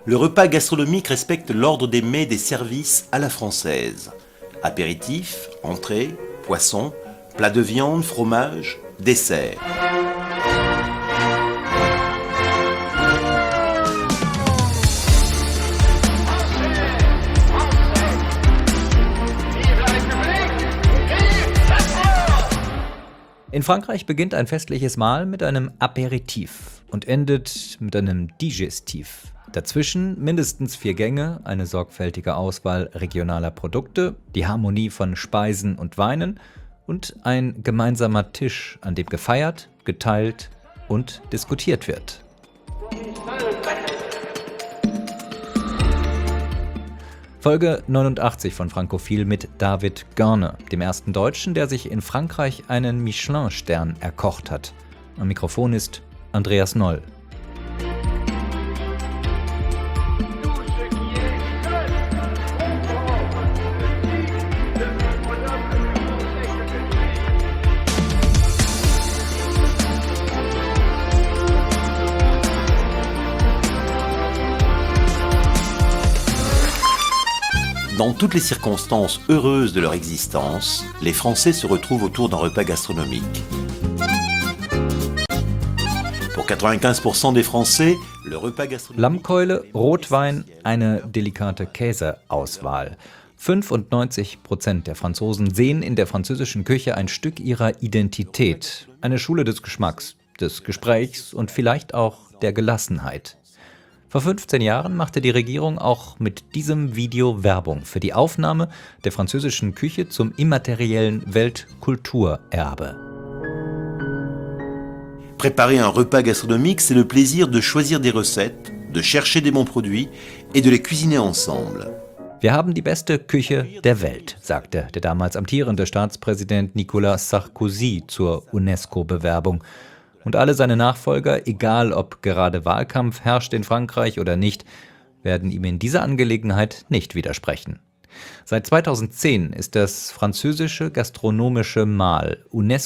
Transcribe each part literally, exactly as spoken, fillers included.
Le repas gastronomique respecte l'ordre des mets des services à la française. Apéritif, entrée, poisson, plat de viande, fromage, dessert. In Frankreich beginnt ein festliches Mahl mit einem Aperitif und endet mit einem Digestif. Dazwischen mindestens vier Gänge, eine sorgfältige Auswahl regionaler Produkte, die Harmonie von Speisen und Weinen und ein gemeinsamer Tisch, an dem gefeiert, geteilt und diskutiert wird. Folge neunundachtzig von Frankophil mit David Görne, dem ersten Deutschen, der sich in Frankreich einen Michelin-Stern erkocht hat. Am Mikrofon ist Andreas Noll. Dans toutes les circonstances heureuses de leur existence, les Français se retrouvent autour d'un repas gastronomique. Pour quatre-vingt-quinze pour cent des Français, le repas gastronomique... Lammkeule, Rotwein, eine delikate Käseauswahl. fünfundneunzig Prozent der Franzosen sehen in der französischen Küche ein Stück ihrer Identität, eine Schule des Geschmacks, des Gesprächs und vielleicht auch der Gelassenheit. Vor fünfzehn Jahren machte die Regierung auch mit diesem Video Werbung für die Aufnahme der französischen Küche zum immateriellen Weltkulturerbe. Préparer un repas gastronomique, c'est le plaisir de choisir des recettes, de chercher des bons produits et de les cuisiner ensemble. Wir haben die beste Küche der Welt, sagte der damals amtierende Staatspräsident Nicolas Sarkozy zur UNESCO-Bewerbung. Und alle seine Nachfolger, egal ob gerade Wahlkampf herrscht in Frankreich oder nicht, werden ihm in dieser Angelegenheit nicht widersprechen. Seit zweitausendzehn ist das französische gastronomische Mahl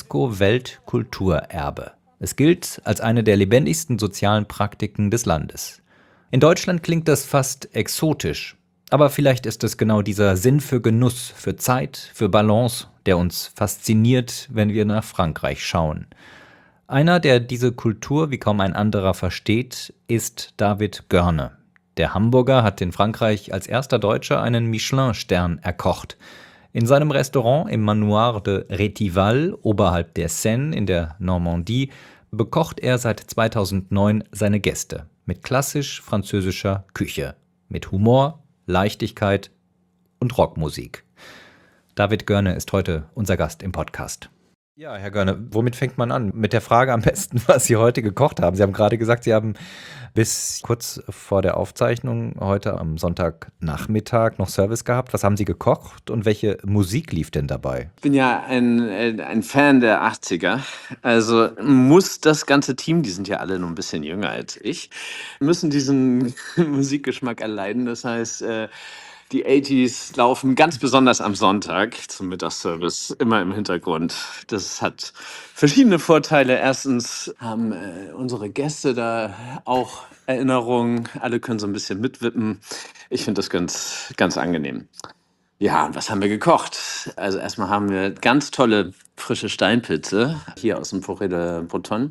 UNESCO-Weltkulturerbe. Es gilt als eine der lebendigsten sozialen Praktiken des Landes. In Deutschland klingt das fast exotisch, aber vielleicht ist es genau dieser Sinn für Genuss, für Zeit, für Balance, der uns fasziniert, wenn wir nach Frankreich schauen. Einer, der diese Kultur wie kaum ein anderer versteht, ist David Görne. Der Hamburger hat in Frankreich als erster Deutscher einen Michelin-Stern erkocht. In seinem Restaurant im Manoir de Rétival, oberhalb der Seine in der Normandie, bekocht er seit zweitausendneun seine Gäste mit klassisch französischer Küche, mit Humor, Leichtigkeit und Rockmusik. David Görne ist heute unser Gast im Podcast. Ja, Herr Görne, womit fängt man an? Mit der Frage am besten, was Sie heute gekocht haben. Sie haben gerade gesagt, Sie haben bis kurz vor der Aufzeichnung heute am Sonntagnachmittag noch Service gehabt. Was haben Sie gekocht und welche Musik lief denn dabei? Ich bin ja ein, ein Fan der achtziger. Also muss das ganze Team, die sind ja alle noch ein bisschen jünger als ich, müssen diesen Musikgeschmack erleiden. Das heißt, die achtziger laufen ganz besonders am Sonntag zum Mittagsservice immer im Hintergrund. Das hat verschiedene Vorteile. Erstens haben äh, unsere Gäste da auch Erinnerungen. Alle können so ein bisschen mitwippen. Ich finde das ganz, ganz angenehm. Ja, und was haben wir gekocht? Also erstmal haben wir ganz tolle frische Steinpilze hier aus dem Forêt de Bretonne.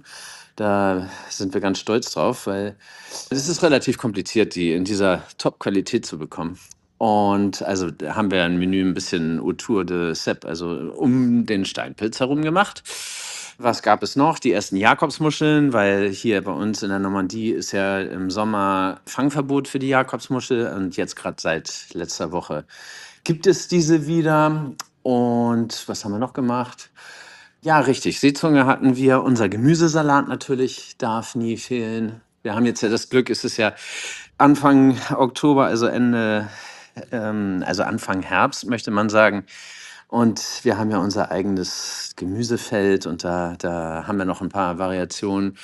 Da sind wir ganz stolz drauf, weil es ist relativ kompliziert, die in dieser Top-Qualität zu bekommen. Und also da haben wir ein Menü ein bisschen Autour de Cèpe, also um den Steinpilz herum gemacht. Was gab es noch? Die ersten Jakobsmuscheln, weil hier bei uns in der Normandie ist ja im Sommer Fangverbot für die Jakobsmuschel und jetzt gerade seit letzter Woche gibt es diese wieder. Und was haben wir noch gemacht? Ja, richtig, Seezunge hatten wir. Unser Gemüsesalat natürlich darf nie fehlen. Wir haben jetzt ja das Glück, es ist ja Anfang Oktober, also Ende, ähm, also Anfang Herbst, möchte man sagen. Und wir haben ja unser eigenes Gemüsefeld und da, da haben wir noch ein paar Variationen,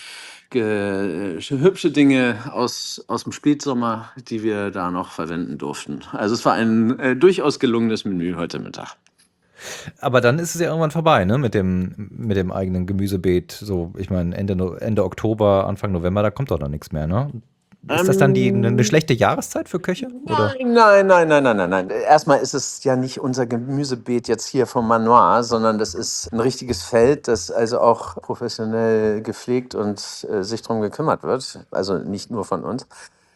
ge, hübsche Dinge aus, aus dem Spätsommer, die wir da noch verwenden durften. Also es war ein äh, durchaus gelungenes Menü heute Mittag. Aber dann ist es ja irgendwann vorbei, ne, mit dem, mit dem eigenen Gemüsebeet. So, ich meine, Ende, No- Ende Oktober, Anfang November, da kommt doch noch nichts mehr, ne? ist das dann die 'ne 'ne Ähm, schlechte Jahreszeit für Köche, oder? nein, nein, nein, nein, nein, nein, nein. Erstmal ist es ja nicht unser Gemüsebeet jetzt hier vom Manoir, sondern das ist ein richtiges Feld, das also auch professionell gepflegt und, äh, sich drum gekümmert wird, also nicht nur von uns.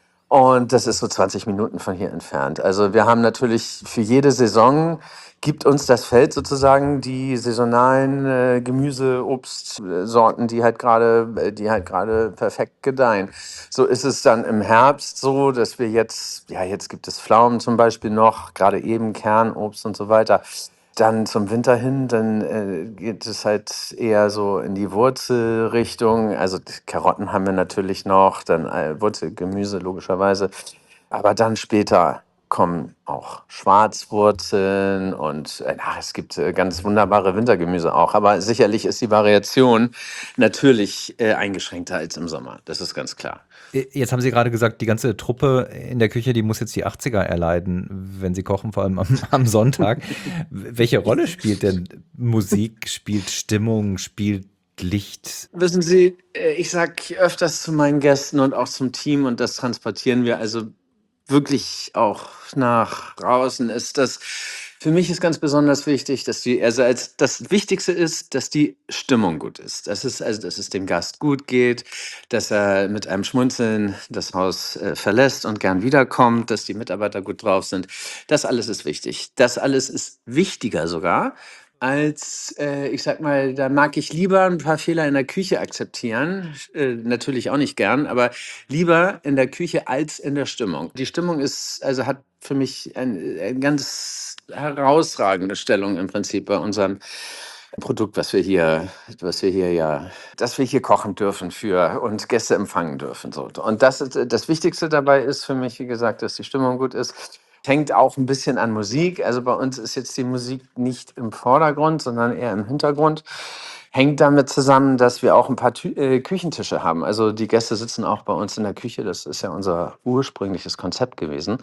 Und das ist so zwanzig Minuten von hier entfernt. Also wir haben natürlich für jede Saison gibt uns das Feld sozusagen die saisonalen äh, Gemüse, Obstsorten, die halt gerade, äh, die halt gerade perfekt gedeihen. So ist es dann im Herbst so, dass wir jetzt, ja, jetzt gibt es Pflaumen zum Beispiel noch, gerade eben Kernobst und so weiter. Dann zum Winter hin, dann äh, geht es halt eher so in die Wurzelrichtung. Also d- Karotten haben wir natürlich noch, dann äh, Wurzelgemüse logischerweise. Aber dann später kommen auch Schwarzwurzeln und äh, ach, es gibt äh, ganz wunderbare Wintergemüse auch. Aber sicherlich ist die Variation natürlich äh, eingeschränkter als im Sommer. Das ist ganz klar. Äh, Jetzt haben Sie gerade gesagt, die ganze Truppe in der Küche, die muss jetzt die achtziger erleiden, wenn sie kochen, vor allem am, am Sonntag. W- Welche Rolle spielt denn Musik, spielt Stimmung, spielt Licht? Wissen Sie, äh, ich sage öfters zu meinen Gästen und auch zum Team, und das transportieren wir also wirklich auch nach draußen, ist das für mich ist ganz besonders wichtig, dass die, also als das Wichtigste ist, dass die Stimmung gut ist. Das ist also, dass es dem Gast gut geht, dass er mit einem Schmunzeln das Haus äh, verlässt und gern wiederkommt, dass die Mitarbeiter gut drauf sind. Das alles ist wichtig. Das alles ist wichtiger sogar als, äh, ich sag mal, da mag ich lieber ein paar Fehler in der Küche akzeptieren. Äh, natürlich auch nicht gern, aber lieber in der Küche als in der Stimmung. Die Stimmung ist, also hat für mich ein, eine ganz herausragende Stellung im Prinzip bei unserem Produkt, was wir hier, was wir hier ja, dass wir hier kochen dürfen für und Gäste empfangen dürfen. So. Und das, ist- das Wichtigste dabei ist für mich, wie gesagt, dass die Stimmung gut ist. Hängt auch ein bisschen an Musik. Also bei uns ist jetzt die Musik nicht im Vordergrund, sondern eher im Hintergrund. Hängt damit zusammen, dass wir auch ein paar Tü äh, Küchentische haben. Also die Gäste sitzen auch bei uns in der Küche. Das ist ja unser ursprüngliches Konzept gewesen.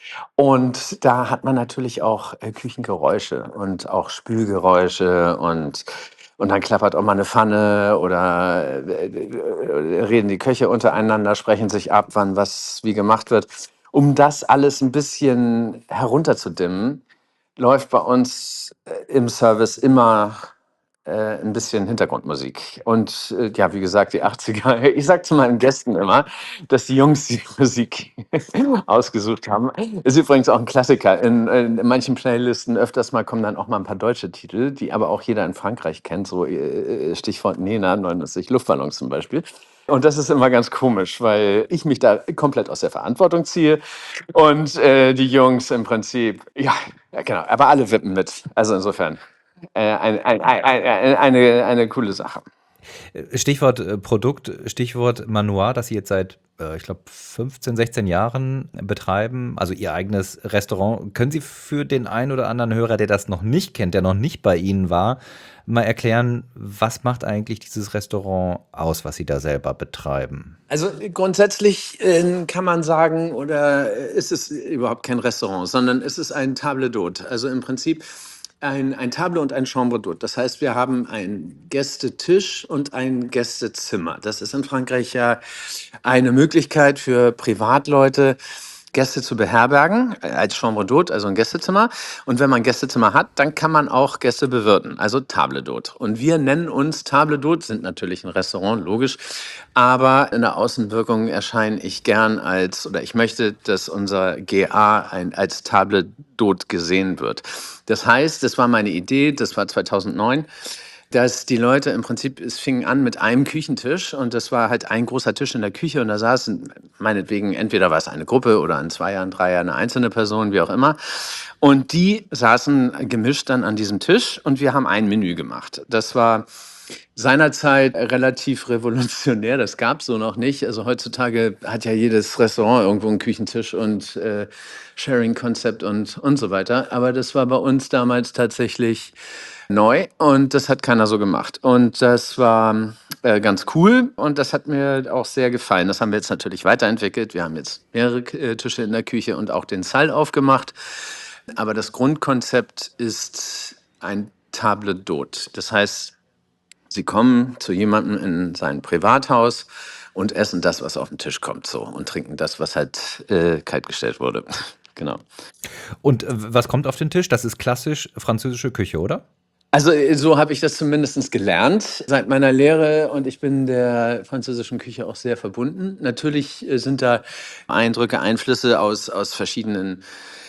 Und da hat man natürlich auch äh, Küchengeräusche und auch Spülgeräusche und und dann klappert auch mal eine Pfanne oder äh, äh, reden die Köche untereinander, sprechen sich ab, wann was wie gemacht wird. Um das alles ein bisschen herunterzudimmen, läuft bei uns äh, im Service immer äh, ein bisschen Hintergrundmusik. Und äh, ja, wie gesagt, die achtziger. Ich sage zu meinen Gästen immer, dass die Jungs die Musik ausgesucht haben. Ist übrigens auch ein Klassiker. In, in manchen Playlisten öfters mal kommen dann auch mal ein paar deutsche Titel, die aber auch jeder in Frankreich kennt. So äh, Stichwort Nena, neunundneunzig Luftballons zum Beispiel. Und das ist immer ganz komisch, weil ich mich da komplett aus der Verantwortung ziehe und äh, die Jungs im Prinzip, ja, ja, genau, aber alle wippen mit. Also insofern äh, ein, ein, ein, ein, eine, eine coole Sache. Äh, Stichwort äh, Produkt, Stichwort Manoir, das Sie jetzt seit, äh, ich glaube, fünfzehn, sechzehn Jahren betreiben, also Ihr eigenes Restaurant. Können Sie für den einen oder anderen Hörer, der das noch nicht kennt, der noch nicht bei Ihnen war, mal erklären, was macht eigentlich dieses Restaurant aus, was Sie da selber betreiben? Also äh, grundsätzlich äh, kann man sagen, oder äh, ist es überhaupt kein Restaurant, sondern es ist ein Table d'hôte. Also im Prinzip ein, ein Table und ein Chambre d'hôte. Das heißt, wir haben einen Gästetisch und ein Gästezimmer. Das ist in Frankreich ja eine Möglichkeit für Privatleute, Gäste zu beherbergen, äh, als Chambre d'hôte, also ein Gästezimmer. Und wenn man ein Gästezimmer hat, dann kann man auch Gäste bewirten, also Table d'hôte. Und wir nennen uns Table d'hôte, sind natürlich ein Restaurant, logisch. Aber in der Außenwirkung erscheine ich gern als, oder ich möchte, dass unser G A ein, als Table d'hôte gesehen wird. Das heißt, das war meine Idee, das war zweitausendneun, dass die Leute im Prinzip, es fing an mit einem Küchentisch und das war halt ein großer Tisch in der Küche und da saßen meinetwegen, entweder war es eine Gruppe oder ein Zweier, ein Dreier, eine einzelne Person, wie auch immer. Und die saßen gemischt dann an diesem Tisch und wir haben ein Menü gemacht. Das war seinerzeit relativ revolutionär, das gab es so noch nicht. Also heutzutage hat ja jedes Restaurant irgendwo einen Küchentisch und äh, Sharing-Konzept und, und so weiter. Aber das war bei uns damals tatsächlich neu und das hat keiner so gemacht. Und das war äh, ganz cool und das hat mir auch sehr gefallen. Das haben wir jetzt natürlich weiterentwickelt. Wir haben jetzt mehrere äh, Tische in der Küche und auch den Saal aufgemacht. Aber das Grundkonzept ist ein Table d'hôte. Das heißt, Sie kommen zu jemandem in sein Privathaus und essen das, was auf den Tisch kommt, so und trinken das, was halt äh, kaltgestellt wurde. Genau. Und äh, was kommt auf den Tisch? Das ist klassisch französische Küche, oder? Also äh, so habe ich das zumindest gelernt seit meiner Lehre und ich bin der französischen Küche auch sehr verbunden. Natürlich äh, sind da Eindrücke, Einflüsse aus, aus verschiedenen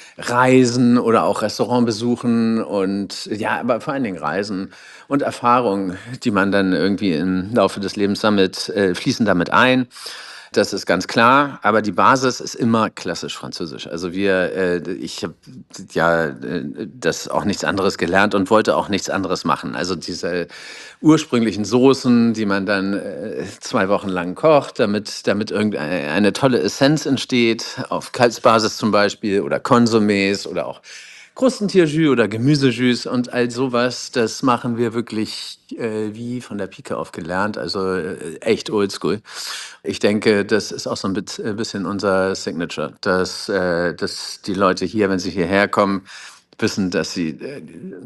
Reisen oder auch Restaurantbesuchen und ja, aber vor allen Dingen Reisen und Erfahrungen, die man dann irgendwie im Laufe des Lebens sammelt, äh, fließen damit ein. Das ist ganz klar, aber die Basis ist immer klassisch französisch. Also wir, äh, ich habe ja äh, das auch nichts anderes gelernt und wollte auch nichts anderes machen. Also diese ursprünglichen Soßen, die man dann äh, zwei Wochen lang kocht, damit, damit irgendeine eine tolle Essenz entsteht, auf Kalbsbasis zum Beispiel oder Konsomés oder auch Krustentierjus oder Gemüsejus und all sowas, das machen wir wirklich äh, wie von der Pike auf gelernt, also äh, echt oldschool. Ich denke, das ist auch so ein bit- äh, bisschen unser Signature, dass, äh, dass die Leute hier, wenn sie hierher kommen, wissen, dass sie äh,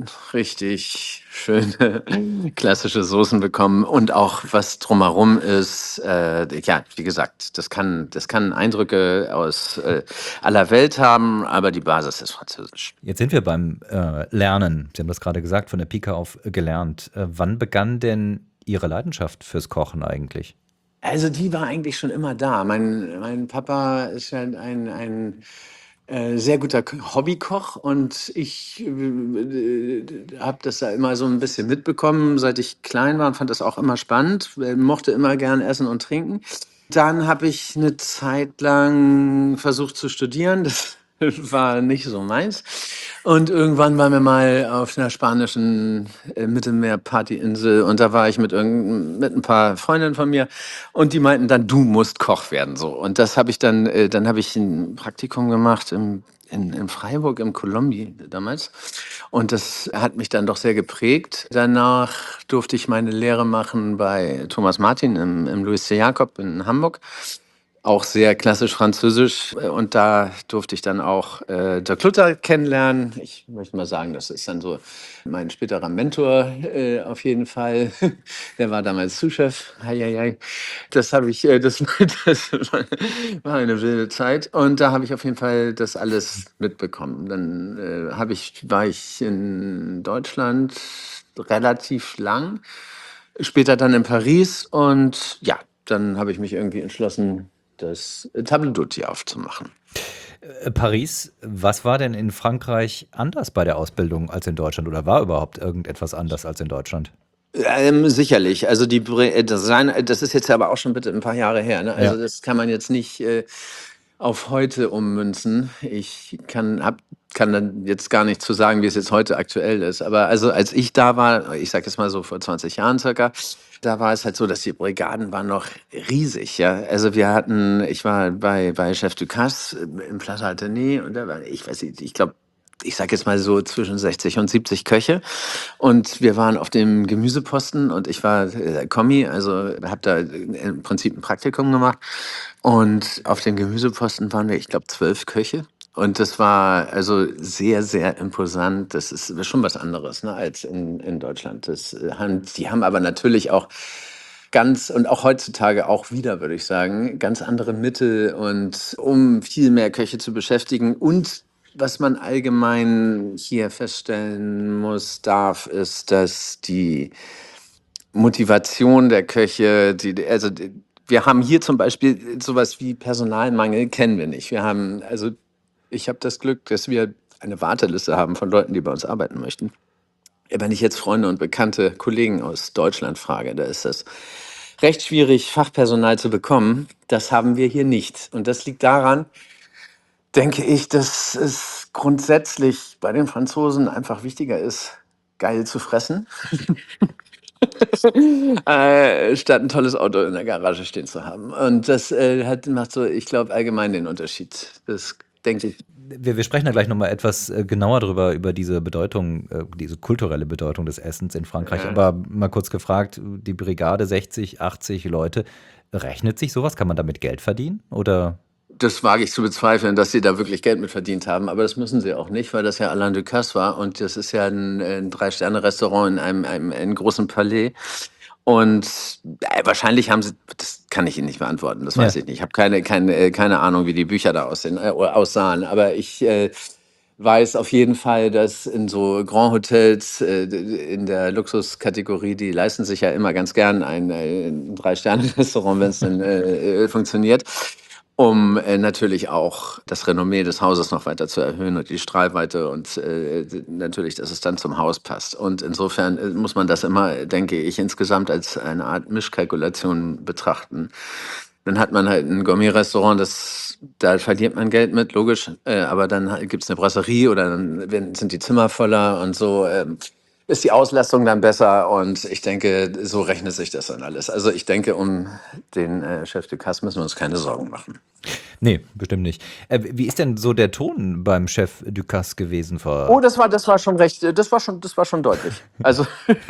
richtig schöne klassische Soßen bekommen und auch was drumherum ist. Äh, ja, wie gesagt, das kann, das kann Eindrücke aus äh, aller Welt haben, aber die Basis ist französisch. Jetzt sind wir beim äh, Lernen. Sie haben das gerade gesagt, von der Pike auf äh, gelernt. Äh, wann begann denn Ihre Leidenschaft fürs Kochen eigentlich? Also die war eigentlich schon immer da. Mein, mein Papa ist ja ein, ein äh, sehr guter K- Hobbykoch und ich äh, habe das da immer so ein bisschen mitbekommen, seit ich klein war und fand das auch immer spannend, äh, mochte immer gern essen und trinken. Dann habe ich eine Zeit lang versucht zu studieren. Das war nicht so meins. Und irgendwann waren wir mal auf einer spanischen äh, Mittelmeer-Partyinsel und da war ich mit, irgend, mit ein paar Freundinnen von mir und die meinten dann, du musst Koch werden. So. Und das habe ich dann, äh, dann habe ich ein Praktikum gemacht im, in, in Freiburg im Colombi damals. Und das hat mich dann doch sehr geprägt. Danach durfte ich meine Lehre machen bei Thomas Martin im, im Louis C. Jakob in Hamburg. Auch sehr klassisch französisch. Äh, Und da durfte ich dann auch äh, Dirk Luther kennenlernen. Ich möchte mal sagen, das ist dann so mein späterer Mentor äh, auf jeden Fall. Der war damals Sous-Chef. Heieiei. Das habe ich, äh, das, das war eine wilde Zeit. Und da habe ich auf jeden Fall das alles mitbekommen. Dann äh, habe ich, war ich in Deutschland relativ lang, später dann in Paris und ja, dann habe ich mich irgendwie entschlossen, das Table d'Hôte aufzumachen. Äh, Paris, was war denn in Frankreich anders bei der Ausbildung als in Deutschland? Oder war überhaupt irgendetwas anders als in Deutschland? Ähm, sicherlich. Also die Bre- äh, Design, äh, das ist jetzt aber auch schon bitte ein paar Jahre her. Ne? Also Ja. das kann man jetzt nicht äh, auf heute ummünzen. Ich kann, hab, kann dann jetzt gar nicht zu sagen, wie es jetzt heute aktuell ist. Aber also als ich da war, ich sage jetzt mal so vor zwanzig Jahren circa, da war es halt so, dass die Brigaden waren noch riesig. Ja, also wir hatten, ich war bei bei Chef Ducasse im Plaza Athénée und da war, ich weiß nicht, ich glaube, ich sage jetzt mal so zwischen sechzig und siebzig Köche. Und wir waren auf dem Gemüseposten und ich war äh, Kommi, also habe da im Prinzip ein Praktikum gemacht. Und auf dem Gemüseposten waren wir, ich glaube, zwölf Köche. Und das war also sehr, sehr imposant. Das ist schon was anderes, ne, als in, in Deutschland. Das, äh, haben, die haben aber natürlich auch ganz und auch heutzutage auch wieder, würde ich sagen, ganz andere Mittel und um viel mehr Köche zu beschäftigen. Und was man allgemein hier feststellen muss, darf, ist, dass die Motivation der Köche, die, also die, wir haben hier zum Beispiel sowas wie Personalmangel, kennen wir nicht. Wir haben, also ich habe das Glück, dass wir eine Warteliste haben von Leuten, die bei uns arbeiten möchten. Wenn ich jetzt Freunde und bekannte Kollegen aus Deutschland frage, da ist das recht schwierig, Fachpersonal zu bekommen. Das haben wir hier nicht. Und das liegt daran, denke ich, dass es grundsätzlich bei den Franzosen einfach wichtiger ist, geil zu fressen, äh, statt ein tolles Auto in der Garage stehen zu haben. Und das äh, hat, macht so, ich glaube, allgemein den Unterschied. Das denke ich. Wir, wir sprechen da gleich nochmal etwas äh, genauer drüber, über diese Bedeutung, äh, diese kulturelle Bedeutung des Essens in Frankreich. Ja. Aber mal kurz gefragt, die Brigade sechzig, achtzig Leute, rechnet sich sowas? Kann man damit Geld verdienen? Oder? Das wage ich zu bezweifeln, dass sie da wirklich Geld mit verdient haben. Aber das müssen sie auch nicht, weil das ja Alain Ducasse war. Und das ist ja ein, ein Drei-Sterne-Restaurant in einem, einem, einem großen Palais. Und äh, wahrscheinlich haben sie, das kann ich Ihnen nicht beantworten, das weiß Ja. ich nicht. Ich habe keine, keine, äh, keine Ahnung, wie die Bücher da aussehen, äh, oder aussahen, aber ich äh, weiß auf jeden Fall, dass in so Grand Hotels äh, in der Luxuskategorie, die leisten sich ja immer ganz gern ein, äh, ein Drei-Sterne-Restaurant, wenn es denn äh, äh, funktioniert, um äh, natürlich auch das Renommee des Hauses noch weiter zu erhöhen und die Strahlweite und äh, natürlich, dass es dann zum Haus passt. Und insofern äh, muss man das immer, denke ich, insgesamt als eine Art Mischkalkulation betrachten. Dann hat man halt ein Gourmet-Restaurant, das, da verliert man Geld mit, logisch, äh, aber dann gibt es eine Brasserie oder dann werden, sind die Zimmer voller und so. Ähm, ist die Auslastung dann besser und ich denke, so rechnet sich das dann alles. Also ich denke, um den äh, Chef de Casse müssen wir uns keine Sorgen machen. Nee, bestimmt nicht. Äh, wie ist denn so der Ton beim Chef Ducasse gewesen Oh, vor? das war, das war schon recht, äh, das war schon, das war schon deutlich. Also,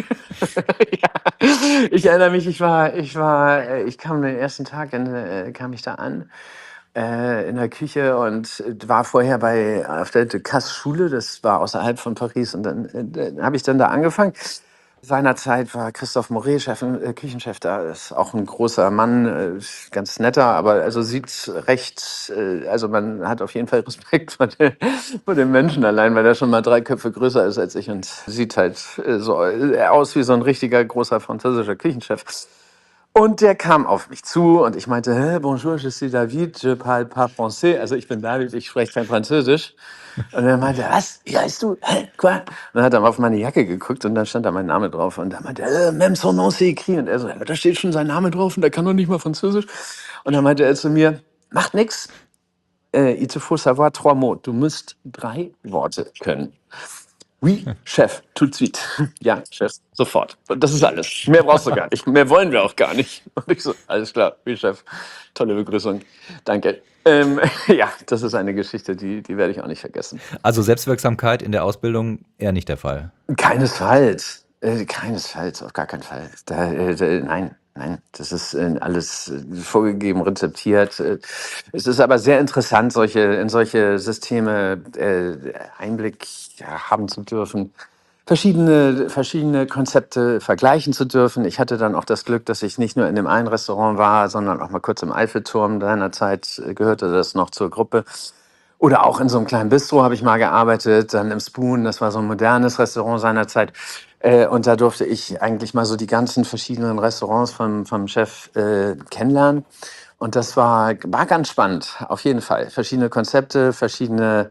ja, ich erinnere mich, ich war, ich war, äh, ich kam den ersten Tag, in, äh, kam ich da an, äh, in der Küche und äh, war vorher bei, auf der Ducasse-Schule, das war außerhalb von Paris und dann äh, habe ich dann da angefangen. Seinerzeit war Christophe Moret Chef, äh, Küchenchef da, ist auch ein großer Mann, äh, ganz netter, aber also sieht recht, äh, also man hat auf jeden Fall Respekt vor, der, vor dem Menschen allein, weil er schon mal drei Köpfe größer ist als ich und sieht halt äh, so äh, aus wie so ein richtiger großer französischer Küchenchef. Und der kam auf mich zu und ich meinte, Hä, bonjour, je suis David, je parle pas français. Also ich bin David, ich spreche kein Französisch. Und er meinte, was? Wie heißt du? Hä, quoi? Und dann hat er auf meine Jacke geguckt und dann stand da mein Name drauf. Und er meinte, äh, même son nom c'est écrit. Und er so, ja, da steht schon sein Name drauf und der kann doch nicht mal Französisch. Und dann meinte er zu mir, macht nix. Äh, il te faut savoir trois mots. Du musst drei Worte können. Oui, Chef, tout de suite. Ja, Chef, sofort. Und das ist alles. Mehr brauchst du gar nicht. Mehr wollen wir auch gar nicht. Und ich so, alles klar, oui, Chef. Tolle Begrüßung. Danke. Ähm, ja, das ist eine Geschichte, die, die werde ich auch nicht vergessen. Also Selbstwirksamkeit in der Ausbildung eher nicht der Fall. Keinesfalls. Äh, keinesfalls, auf gar keinen Fall. Da, äh, da, nein, nein, das ist äh, alles äh, vorgegeben, rezeptiert. Äh, es ist aber sehr interessant, solche, in solche Systeme äh, Einblick ja, haben zu dürfen, verschiedene, verschiedene Konzepte vergleichen zu dürfen. Ich hatte dann auch das Glück, dass ich nicht nur in dem einen Restaurant war, sondern auch mal kurz im Eiffelturm. Seinerzeit äh, gehörte das noch zur Gruppe. Oder auch in so einem kleinen Bistro habe ich mal gearbeitet, dann im Spoon, das war so ein modernes Restaurant seinerzeit. Äh, und da durfte ich eigentlich mal so die ganzen verschiedenen Restaurants vom, vom Chef äh, kennenlernen. Und das war, war ganz spannend, auf jeden Fall. Verschiedene Konzepte, verschiedene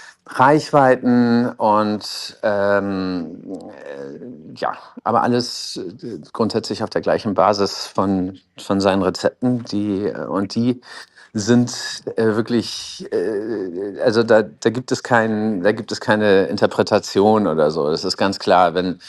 Reichweiten und ähm, äh, ja, aber alles äh, grundsätzlich auf der gleichen Basis von, von seinen Rezepten, die äh, und die sind äh, wirklich, äh, also da, da gibt es kein, da gibt es keine Interpretation oder so. Das ist ganz klar, wenn,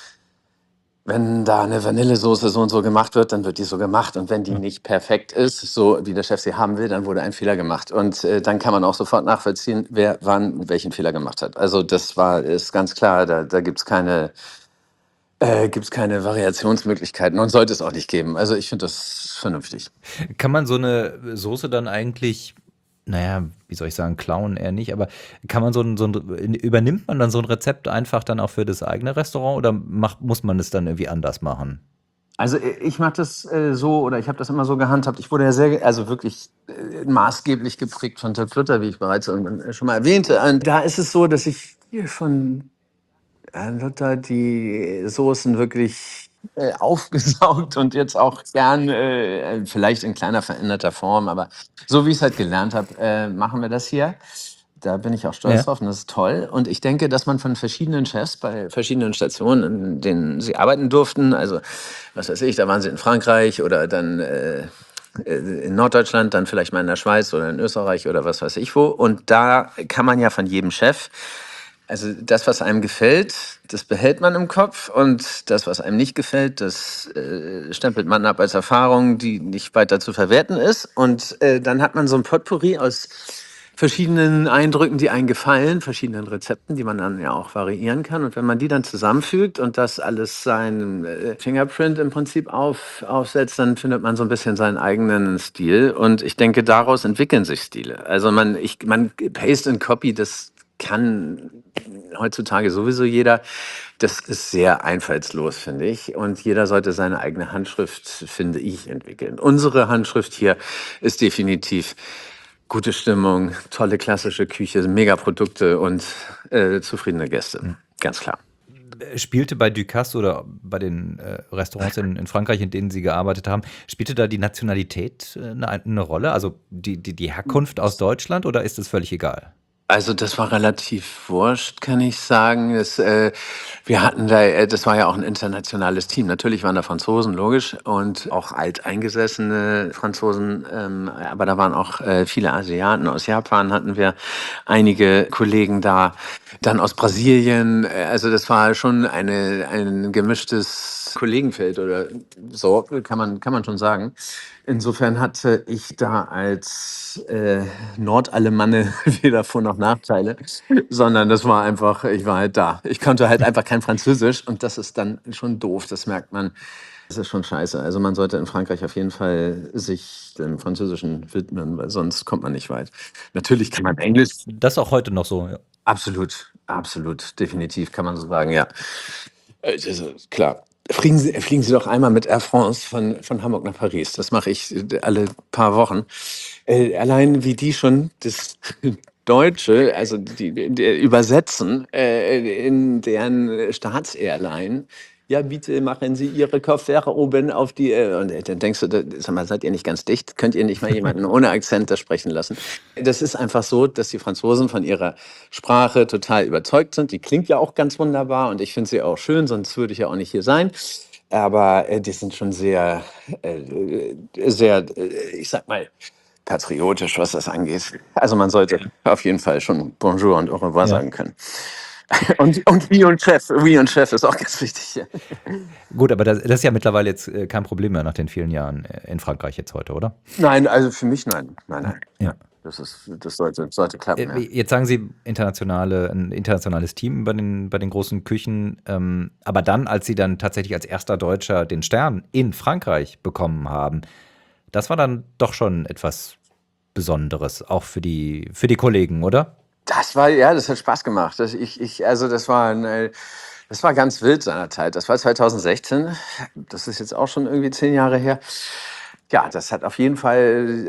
wenn da eine Vanillesoße so und so gemacht wird, dann wird die so gemacht. Und wenn die Hm. nicht perfekt ist, so wie der Chef sie haben will, dann wurde ein Fehler gemacht. Und äh, dann kann man auch sofort nachvollziehen, wer wann welchen Fehler gemacht hat. Also das war, ist ganz klar, da, da gibt es keine, äh, gibt's keine Variationsmöglichkeiten und sollte es auch nicht geben. Also ich finde das vernünftig. Kann man so eine Soße dann eigentlich, naja, wie soll ich sagen, klauen eher nicht, aber kann man so ein, so ein, übernimmt man dann so ein Rezept einfach dann auch für das eigene Restaurant oder macht, muss man es dann irgendwie anders machen? Also äh, ich mache das äh, so oder ich habe das immer so gehandhabt. Ich wurde ja sehr, ge- also wirklich äh, maßgeblich geprägt von Dirk Flutter, wie ich bereits irgendwann äh, schon mal erwähnte. Und da ist es so, dass ich hier von Herrn Luther die Soßen wirklich äh, aufgesaugt und jetzt auch gern, äh, vielleicht in kleiner veränderter Form, aber so wie ich es halt gelernt habe, äh, machen wir das hier. Da bin ich auch stolz Ja. drauf und das ist toll. Und ich denke, dass man von verschiedenen Chefs bei verschiedenen Stationen, in denen sie arbeiten durften, also was weiß ich, da waren sie in Frankreich oder dann äh, äh, in Norddeutschland, dann vielleicht mal in der Schweiz oder in Österreich oder was weiß ich wo. Und da kann man ja von jedem Chef, also das, was einem gefällt, das behält man im Kopf und das, was einem nicht gefällt, das äh, stempelt man ab als Erfahrung, die nicht weiter zu verwerten ist. Und äh, dann hat man so ein Potpourri aus verschiedenen Eindrücken, die einen gefallen, verschiedenen Rezepten, die man dann ja auch variieren kann. Und wenn man die dann zusammenfügt und das alles sein äh, Fingerprint im Prinzip auf, aufsetzt, dann findet man so ein bisschen seinen eigenen Stil. Und ich denke, daraus entwickeln sich Stile. Also man, ich, man Paste and Copy, das kann heutzutage sowieso jeder. Das ist sehr einfallslos, finde ich. Und jeder sollte seine eigene Handschrift, finde ich, entwickeln. Unsere Handschrift hier ist definitiv gute Stimmung, tolle klassische Küche, Megaprodukte und äh, zufriedene Gäste. Ganz klar. Spielte bei Ducasse oder bei den äh, Restaurants in, in Frankreich, in denen Sie gearbeitet haben, spielte da die Nationalität äh, eine, eine Rolle? Also die, die, die Herkunft aus Deutschland oder ist es völlig egal? Also das war relativ wurscht, kann ich sagen. Das, äh, wir hatten da, äh, das war ja auch ein internationales Team. Natürlich waren da Franzosen, logisch, und auch alteingesessene Franzosen, ähm, aber da waren auch äh, viele Asiaten. Aus Japan hatten wir einige Kollegen da, dann aus Brasilien. Äh, Also das war schon eine, ein gemischtes Kollegenfeld oder so, kann man, kann man schon sagen. Insofern hatte ich da als äh, Nordalemanne weder Vor- noch Nachteile, sondern das war einfach, ich war halt da. Ich konnte halt einfach kein Französisch und das ist dann schon doof, das merkt man. Das ist schon scheiße. Also man sollte in Frankreich auf jeden Fall sich dem Französischen widmen, weil sonst kommt man nicht weit. Natürlich kann man Englisch. Das ist auch heute noch so, ja. Absolut, absolut, definitiv kann man so sagen, ja. Äh, Das ist klar. Fliegen Sie, fliegen Sie doch einmal mit Air France von, von Hamburg nach Paris. Das mache ich äh, alle paar Wochen. Äh, allein wie die schon das Deutsche, also die, die übersetzen äh, in deren Staatsairline. Ja, bitte machen Sie Ihre Koffer oben auf die. Äh, und äh, dann denkst du, da- sag mal, seid ihr nicht ganz dicht? Könnt ihr nicht mal jemanden ohne Akzent da sprechen lassen? Das ist einfach so, dass die Franzosen von ihrer Sprache total überzeugt sind. Die klingt ja auch ganz wunderbar und ich finde sie auch schön, sonst würde ich ja auch nicht hier sein. Aber äh, die sind schon sehr, äh, sehr, äh, ich sag mal, patriotisch, was das angeht. Also man sollte auf jeden Fall schon Bonjour und Au revoir Ja. sagen können. Und, und wie und Chef, wie und Chef ist auch ganz wichtig. Gut, aber das, das ist ja mittlerweile jetzt äh, kein Problem mehr nach den vielen Jahren äh, in Frankreich jetzt heute, oder? Nein, also für mich nein. Nein, nein. Ja. Das, ist, das sollte, sollte klappen, Äh, ja. Jetzt sagen Sie internationale, ein internationales Team bei den, bei den großen Küchen. Ähm, aber dann, als Sie dann tatsächlich als erster Deutscher den Stern in Frankreich bekommen haben, das war dann doch schon etwas Besonderes, auch für die, für die Kollegen, oder? Das war, ja, das hat Spaß gemacht. Das, ich, ich, also das war, ein, äh, das war ganz wild seinerzeit. Das war zwanzig sechzehn. Das ist jetzt auch schon irgendwie zehn Jahre her. Ja, das hat auf jeden Fall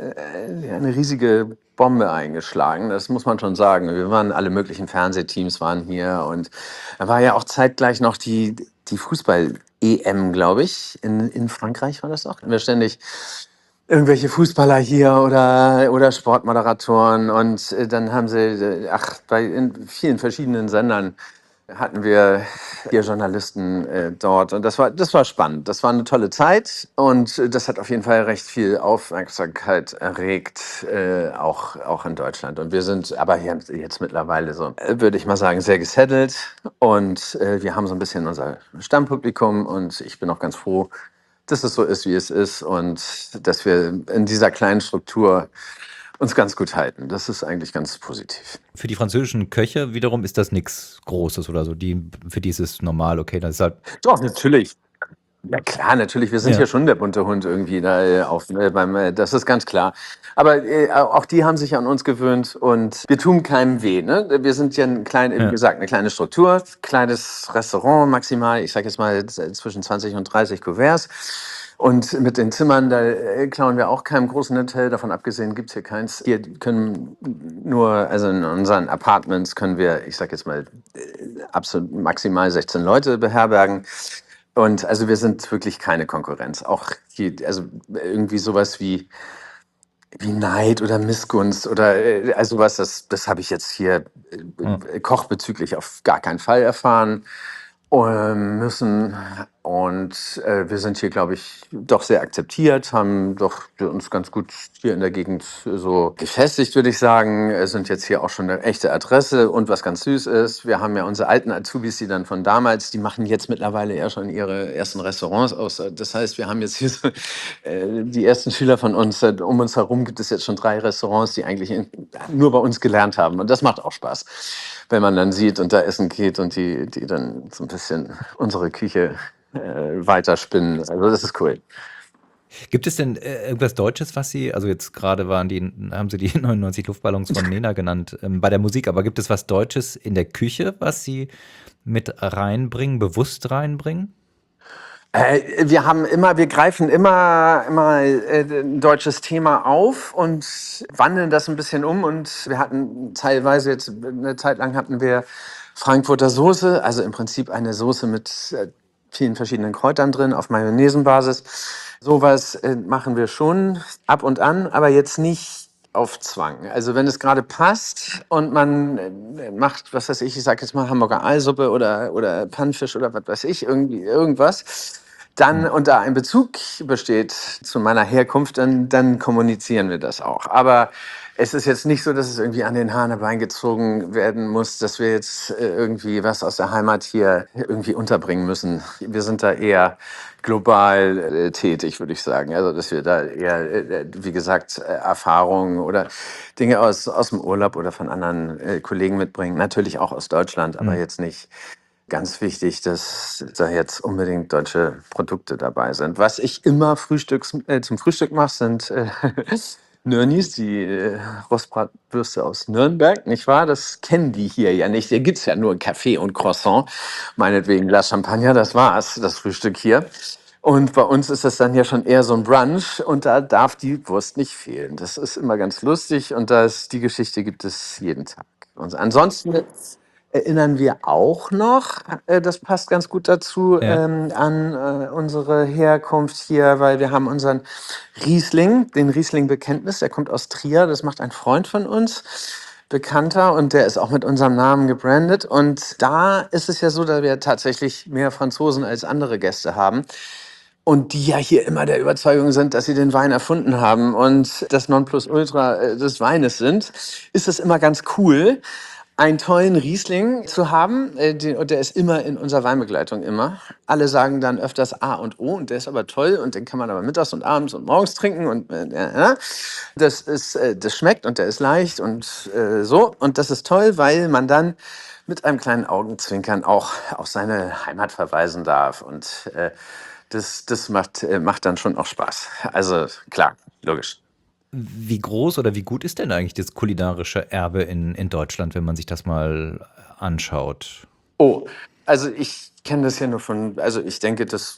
äh, eine riesige Bombe eingeschlagen. Das muss man schon sagen. Wir waren, alle möglichen Fernsehteams waren hier und da war ja auch zeitgleich noch die, die Fußball-E M, glaube ich. In, in Frankreich war das auch. Wir ständig irgendwelche Fußballer hier oder, oder Sportmoderatoren und äh, dann haben sie, äh, ach, bei in vielen verschiedenen Sendern hatten wir hier Journalisten äh, dort und das war, das war spannend. Das war eine tolle Zeit und äh, das hat auf jeden Fall recht viel Aufmerksamkeit erregt, äh, auch, auch in Deutschland. Und wir sind aber hier jetzt mittlerweile so, äh, würde ich mal sagen, sehr gesettelt und äh, wir haben so ein bisschen unser Stammpublikum und ich bin auch ganz froh, dass es so ist, wie es ist und dass wir in dieser kleinen Struktur uns ganz gut halten. Das ist eigentlich ganz positiv. Für die französischen Köche wiederum ist das nichts Großes oder so. Die, für die ist es normal, okay, das ist halt. Doch, natürlich. Ja klar, natürlich. Wir sind Ja. ja schon der bunte Hund irgendwie da äh, auf, äh, beim, äh, das ist ganz klar. Aber äh, auch die haben sich an uns gewöhnt und wir tun keinem weh. Ne? Wir sind ja ein klein, wie Ja. gesagt, eine kleine Struktur, kleines Restaurant maximal. Ich sage jetzt mal z- zwischen zwanzig und dreißig Kuverts. Und mit den Zimmern, da äh, klauen wir auch keinem großen Hotel. Davon abgesehen gibt's hier keins. Hier können nur, also in unseren Apartments können wir, ich sage jetzt mal, äh, absolut maximal sechzehn Leute beherbergen. Und also wir sind wirklich keine Konkurrenz. Auch hier, also irgendwie sowas wie, wie Neid oder Missgunst oder äh, also was, das, das habe ich jetzt hier äh, kochbezüglich auf gar keinen Fall erfahren ähm, müssen. Und äh, wir sind hier, glaube ich, doch sehr akzeptiert, haben doch uns ganz gut hier in der Gegend so gefestigt, würde ich sagen. Äh, Sind jetzt hier auch schon eine echte Adresse. Und was ganz süß ist, wir haben ja unsere alten Azubis, die dann von damals, die machen jetzt mittlerweile ja schon ihre ersten Restaurants aus. Das heißt, wir haben jetzt hier so, äh, die ersten Schüler von uns. Äh, Um uns herum gibt es jetzt schon drei Restaurants, die eigentlich in, nur bei uns gelernt haben. Und das macht auch Spaß, wenn man dann sieht und da essen geht und die, die dann so ein bisschen unsere Küche äh, weiterspinnen. Also das ist cool. Gibt es denn äh, irgendwas Deutsches, was Sie, also jetzt gerade waren die, haben Sie die neunundneunzig Luftballons von Nena genannt, ähm, bei der Musik, aber gibt es was Deutsches in der Küche, was Sie mit reinbringen, bewusst reinbringen? Äh, wir haben immer, wir greifen immer, immer äh, ein deutsches Thema auf und wandeln das ein bisschen um. Und wir hatten teilweise jetzt eine Zeit lang hatten wir Frankfurter Soße, also im Prinzip eine Soße mit äh, vielen verschiedenen Kräutern drin auf Mayonnaisenbasis. Sowas äh, machen wir schon ab und an, aber jetzt nicht auf Zwang. Also wenn es gerade passt und man äh, macht, was weiß ich, ich sage jetzt mal Hamburger Aalsuppe oder, oder Pannenfisch oder was weiß ich, irgendwie irgendwas, dann Hm. und da ein Bezug besteht zu meiner Herkunft, dann, dann kommunizieren wir das auch. Aber es ist jetzt nicht so, dass es irgendwie an den Haaren herbeigezogen werden muss, dass wir jetzt äh, irgendwie was aus der Heimat hier irgendwie unterbringen müssen. Wir sind da eher global äh, tätig, würde ich sagen. Also, dass wir da eher, äh, wie gesagt, äh, Erfahrungen oder Dinge aus, aus dem Urlaub oder von anderen äh, Kollegen mitbringen. Natürlich auch aus Deutschland, aber Hm. jetzt nicht ganz wichtig, dass da jetzt unbedingt deutsche Produkte dabei sind. Was ich immer Frühstücks, äh, zum Frühstück mache, sind äh, Nörnis, die äh, Rostbratwürste aus Nürnberg, nicht wahr? Das kennen die hier ja nicht. Hier gibt es ja nur Kaffee und Croissant. Meinetwegen Glas Champagner, das war's, das Frühstück hier. Und bei uns ist das dann ja schon eher so ein Brunch und da darf die Wurst nicht fehlen. Das ist immer ganz lustig und das, die Geschichte gibt es jeden Tag. Und ansonsten erinnern wir auch noch, äh, das passt ganz gut dazu, Ja. ähm, an äh, unsere Herkunft hier, weil wir haben unseren Riesling, den Riesling-Bekenntnis, der kommt aus Trier, das macht ein Freund von uns, Bekannter, und der ist auch mit unserem Namen gebrandet. Und da ist es ja so, dass wir tatsächlich mehr Franzosen als andere Gäste haben. Und die ja hier immer der Überzeugung sind, dass sie den Wein erfunden haben und das Nonplusultra äh, des Weines sind, ist es immer ganz cool, einen tollen Riesling zu haben. Äh, den, und der ist immer in unserer Weinbegleitung immer. Alle sagen dann öfters A und O und der ist aber toll und den kann man aber mittags und abends und morgens trinken und äh, ja, das ist, äh, das schmeckt und der ist leicht und äh, so. Und das ist toll, weil man dann mit einem kleinen Augenzwinkern auch auf seine Heimat verweisen darf und äh, das, das macht, äh, macht dann schon auch Spaß. Also klar, logisch. Wie groß oder wie gut ist denn eigentlich das kulinarische Erbe in, in Deutschland, wenn man sich das mal anschaut? Oh, also ich kenne das ja nur von, also ich denke, das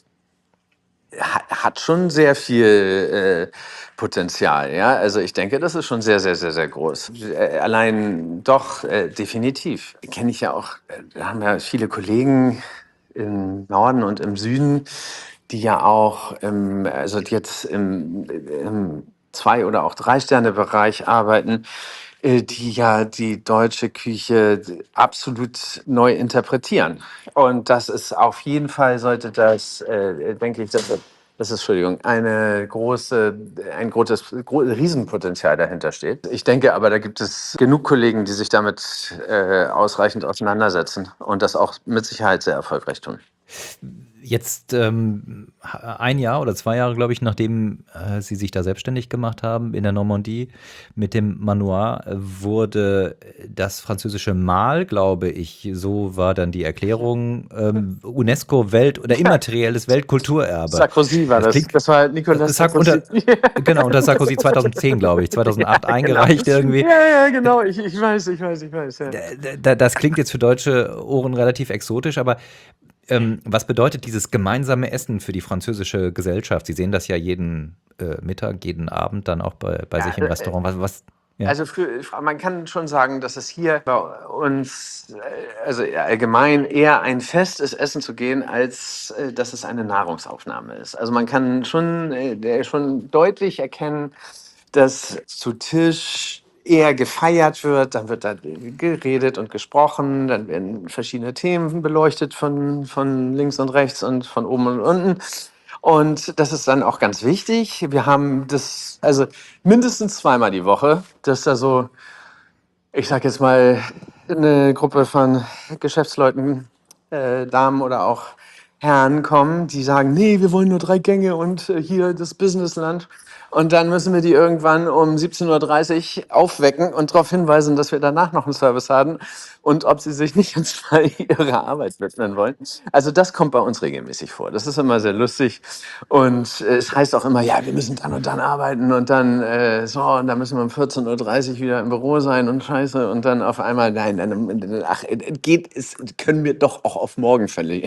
hat, hat schon sehr viel äh, Potenzial, ja. Also ich denke, das ist schon sehr, sehr, sehr, sehr groß. Äh, allein doch, äh, definitiv. Kenne ich ja auch, äh, da haben ja viele Kollegen im Norden und im Süden, die ja auch, im, also die jetzt im, im Zwei- oder auch Drei-Sterne-Bereich arbeiten, äh, die ja die deutsche Küche absolut neu interpretieren. Und das ist auf jeden Fall, sollte das, äh, denke ich, das, das ist, Entschuldigung, eine große, ein großes, gro Riesenpotenzial dahinter steht. Ich denke aber, da gibt es genug Kollegen, die sich damit äh, ausreichend auseinandersetzen und das auch mit Sicherheit sehr erfolgreich tun. Jetzt ähm, ein Jahr oder zwei Jahre, glaube ich, nachdem äh, Sie sich da selbstständig gemacht haben in der Normandie mit dem Manoir, äh, wurde das französische Mahl, glaube ich, so war dann die Erklärung, ähm, UNESCO-Welt- oder immaterielles Weltkulturerbe. Sarkozy war Das das. klingt Das war Nicolas Sag Sarkozy. unter, genau, unter Sarkozy zweitausendzehn, glaube ich, zweitaunacht Ja, genau. eingereicht irgendwie. Ja, ja, genau. Ich, ich weiß, ich weiß, ich weiß. Ja. D- d- Das klingt jetzt für deutsche Ohren relativ exotisch, aber ähm, was bedeutet dieses gemeinsame Essen für die französische Gesellschaft? Sie sehen das ja jeden äh, Mittag, jeden Abend dann auch bei, bei sich im Ja, äh, Restaurant. Was, was, ja. Also für, man kann schon sagen, dass es hier bei uns, äh, also allgemein eher ein Fest ist, essen zu gehen, als äh, dass es eine Nahrungsaufnahme ist. Also man kann schon, äh, schon deutlich erkennen, dass zu Tisch eher gefeiert wird, dann wird da geredet und gesprochen, dann werden verschiedene Themen beleuchtet von, von links und rechts und von oben und unten. Und das ist dann auch ganz wichtig. Wir haben das, also mindestens zweimal die Woche, dass da so, ich sag jetzt mal, eine Gruppe von Geschäftsleuten, äh, Damen oder auch Herren kommen, die sagen, nee, wir wollen nur drei Gänge und äh, hier das Businessland. Und dann müssen wir die irgendwann um siebzehn Uhr dreißig aufwecken und darauf hinweisen, dass wir danach noch einen Service haben und ob sie sich nicht ins Fall ihrer Arbeit widmen wollen. Also das kommt bei uns regelmäßig vor. Das ist immer sehr lustig. Und äh, es heißt auch immer, ja, wir müssen dann und dann arbeiten und dann äh, so, und dann müssen wir um vierzehn Uhr dreißig wieder im Büro sein und scheiße. Und dann auf einmal, nein, dann, ach, geht, es können wir doch auch auf morgen verlegen.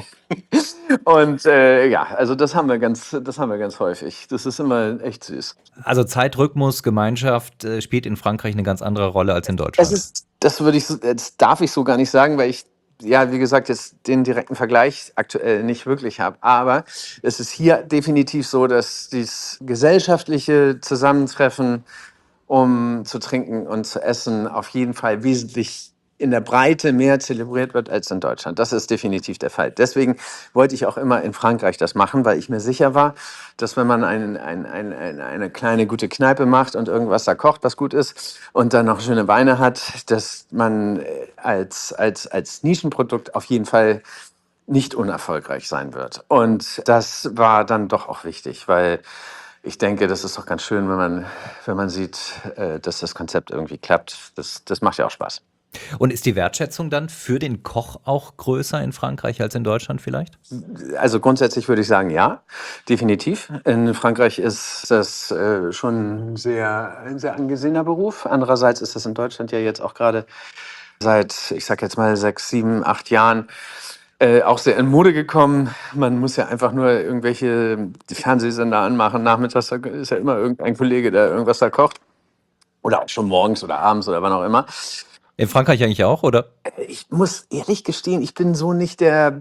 Und äh, ja, also das haben wir ganz, das haben wir ganz häufig. Das ist immer echt süß. Also Zeitrhythmus, Gemeinschaft äh, spielt in Frankreich eine ganz andere Rolle als in Es Deutschland. ist, das würde ich, so- das darf ich so gar nicht sagen, weil ich, ja, wie gesagt, jetzt den direkten Vergleich aktuell nicht wirklich habe. Aber es ist hier definitiv so, dass dieses gesellschaftliche Zusammentreffen, um zu trinken und zu essen, auf jeden Fall wesentlich in der Breite mehr zelebriert wird als in Deutschland. Das ist definitiv der Fall. Deswegen wollte ich auch immer in Frankreich das machen, weil ich mir sicher war, dass wenn man ein, ein, ein, ein, eine kleine gute Kneipe macht und irgendwas da kocht, was gut ist und dann noch schöne Weine hat, dass man äh, als, als, als Nischenprodukt auf jeden Fall nicht unerfolgreich sein wird. Und das war dann doch auch wichtig, weil ich denke, das ist doch ganz schön, wenn man, wenn man sieht, äh, dass das Konzept irgendwie klappt. Das, das macht ja auch Spaß. Und ist die Wertschätzung dann für den Koch auch größer in Frankreich als in Deutschland vielleicht? Also grundsätzlich würde ich sagen, ja, definitiv. In Frankreich ist das äh, schon sehr, ein sehr angesehener Beruf. Andererseits ist das in Deutschland ja jetzt auch gerade seit, ich sag jetzt mal, sechs, sieben, acht Jahren äh, auch sehr in Mode gekommen. Man muss ja einfach nur irgendwelche Fernsehsender anmachen. Nachmittags ist ja immer irgendein Kollege, der irgendwas da kocht. Oder auch schon morgens oder abends oder wann auch immer. In Frankreich eigentlich auch, oder? Ich muss ehrlich gestehen, ich bin so nicht der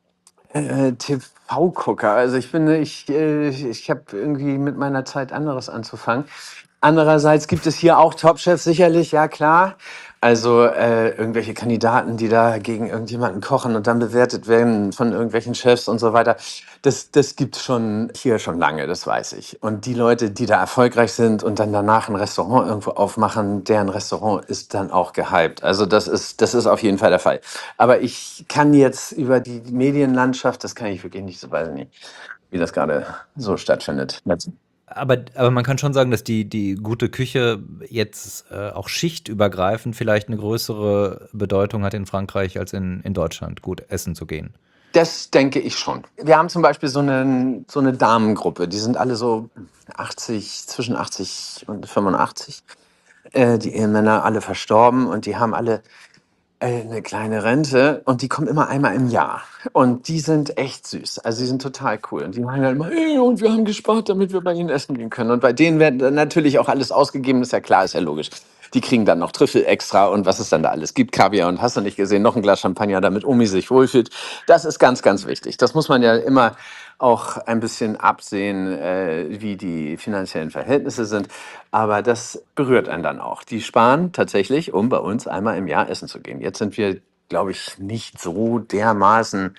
äh, T V-Gucker. Also ich finde, ich, äh, ich habe irgendwie mit meiner Zeit anderes anzufangen. Andererseits gibt es hier auch Top-Chefs sicherlich, ja klar. Also äh, irgendwelche Kandidaten, die da gegen irgendjemanden kochen und dann bewertet werden von irgendwelchen Chefs und so weiter. Das, das gibt es schon hier schon lange, das weiß ich. Und die Leute, die da erfolgreich sind und dann danach ein Restaurant irgendwo aufmachen, deren Restaurant ist dann auch gehypt. Also das ist, das ist auf jeden Fall der Fall. Aber ich kann jetzt über die Medienlandschaft, das kann ich wirklich nicht so, weiß ich nicht, wie das gerade so stattfindet. Aber, aber man kann schon sagen, dass die, die gute Küche jetzt äh, auch schichtübergreifend vielleicht eine größere Bedeutung hat in Frankreich als in, in Deutschland, gut essen zu gehen. Das denke ich schon. Wir haben zum Beispiel so eine, so eine Damengruppe, die sind alle so achtzig, zwischen achtzig und fünfundachtzig. Äh, die Ehemänner alle verstorben und die haben alle äh, eine kleine Rente und die kommen immer einmal im Jahr. Und die sind echt süß. Also die sind total cool. Und die sagen dann immer, hey, und wir haben gespart, damit wir bei ihnen essen gehen können. Und bei denen wird dann natürlich auch alles ausgegeben, ist ja klar, ist ja logisch. Die kriegen dann noch Trüffel extra und was es dann da alles gibt, Kaviar und hast du nicht gesehen, noch ein Glas Champagner, damit Omi sich wohlfühlt. Das ist ganz, ganz wichtig. Das muss man ja immer auch ein bisschen absehen, äh, wie die finanziellen Verhältnisse sind. Aber das berührt einen dann auch. Die sparen tatsächlich, um bei uns einmal im Jahr essen zu gehen. Jetzt sind wir, glaube ich, nicht so dermaßen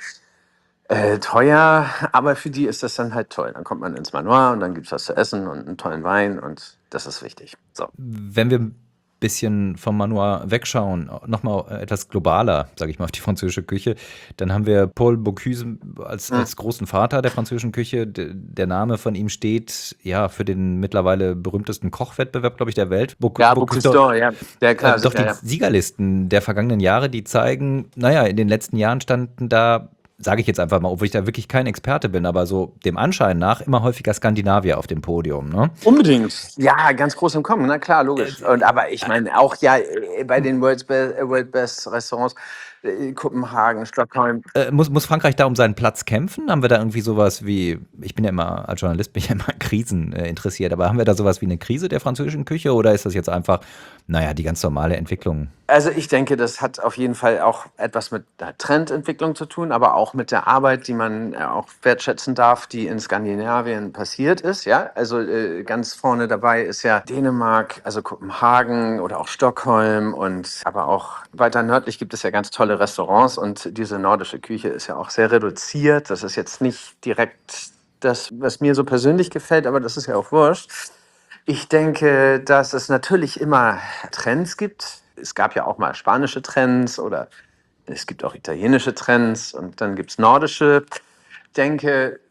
äh, teuer, aber für die ist das dann halt toll. Dann kommt man ins Manoir und dann gibt es was zu essen und einen tollen Wein und das ist wichtig. So. Wenn wir ein bisschen vom Manoir wegschauen, nochmal etwas globaler, sage ich mal, auf die französische Küche, dann haben wir Paul Bocuse als, Mhm. als großen Vater der französischen Küche. D- Der Name von ihm steht ja für den mittlerweile berühmtesten Kochwettbewerb, glaube ich, der Welt. Boc- Ja, Bocuse Bocuse d'Or, ja. Der Äh, Klassiker, doch die ja. Siegerlisten der vergangenen Jahre, die zeigen, naja, in den letzten Jahren standen da, sage ich jetzt einfach mal, obwohl ich da wirklich kein Experte bin, aber so dem Anschein nach immer häufiger Skandinavier auf dem Podium. Ne? Unbedingt. Ja, ganz groß im Kommen, na klar, logisch. Und, aber ich meine auch ja äh, bei den World's Be äh, World Best Restaurants, äh, Kopenhagen, Stockholm. Äh, muss, muss Frankreich da um seinen Platz kämpfen? Haben wir da irgendwie sowas wie, ich bin ja immer, als Journalist bin ich ja immer an Krisen äh, interessiert, aber haben wir da sowas wie eine Krise der französischen Küche oder ist das jetzt einfach, naja, die ganz normale Entwicklung? Also ich denke, das hat auf jeden Fall auch etwas mit der Trendentwicklung zu tun, aber auch mit der Arbeit, die man äh, auch wertschätzen darf, die in Skandinavien passiert ist. Ja, also äh, ganz vorne dabei ist ja Dänemark, also Kopenhagen oder auch Stockholm und aber auch weiter nördlich gibt es ja ganz tolle Restaurants und diese nordische Küche ist ja auch sehr reduziert. Das ist jetzt nicht direkt das, was mir so persönlich gefällt, aber das ist ja auch wurscht. Ich denke, dass es natürlich immer Trends gibt. Es gab ja auch mal spanische Trends oder es gibt auch italienische Trends und dann gibt es nordische. Ich denke,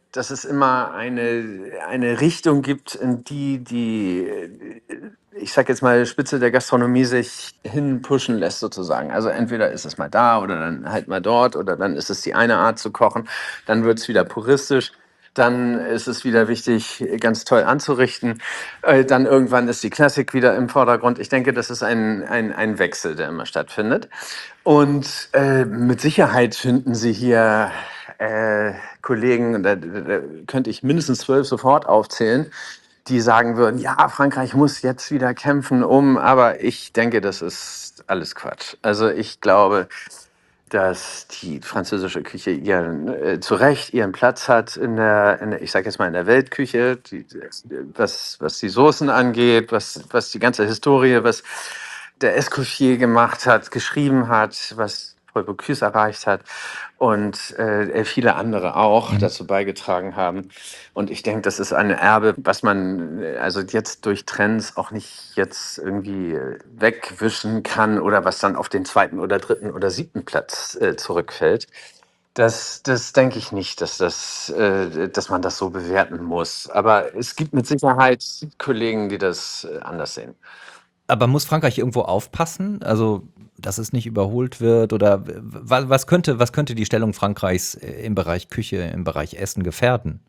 dass es immer eine, eine Richtung gibt, in die die, äh, ich sag jetzt mal, Spitze der Gastronomie sich hinpushen lässt sozusagen. Also entweder ist es mal da oder dann halt mal dort oder dann ist es die eine Art zu kochen, dann wird es wieder puristisch. Dann ist es wieder wichtig, ganz toll anzurichten. Äh, dann irgendwann ist die Klassik wieder im Vordergrund. Ich denke, das ist ein, ein, ein Wechsel, der immer stattfindet. Und äh, mit Sicherheit finden Sie hier äh, Kollegen, da, da, da könnte ich mindestens zwölf sofort aufzählen, die sagen würden, ja, Frankreich muss jetzt wieder kämpfen um, aber ich denke, das ist alles Quatsch. Also ich glaube, dass die französische Küche ihren, äh, zu Recht ihren Platz hat in der, in der ich sage jetzt mal in der Weltküche, die, was, was die Soßen angeht, was, was die ganze Historie, was der Escoffier gemacht hat, geschrieben hat, was Paul Bocuse erreicht hat und äh, viele andere auch Mhm. dazu beigetragen haben. Und ich denke, das ist ein Erbe, was man äh, also jetzt durch Trends auch nicht jetzt irgendwie äh, wegwischen kann oder was dann auf den zweiten oder dritten oder siebten Platz äh, zurückfällt. Das, das denke ich nicht, dass, das, äh, dass man das so bewerten muss. Aber es gibt mit Sicherheit Kollegen, die das äh, anders sehen. Aber muss Frankreich irgendwo aufpassen? Also, dass es nicht überholt wird? Oder wa- was könnte, was könnte die Stellung Frankreichs äh, im Bereich Küche, im Bereich Essen gefährden?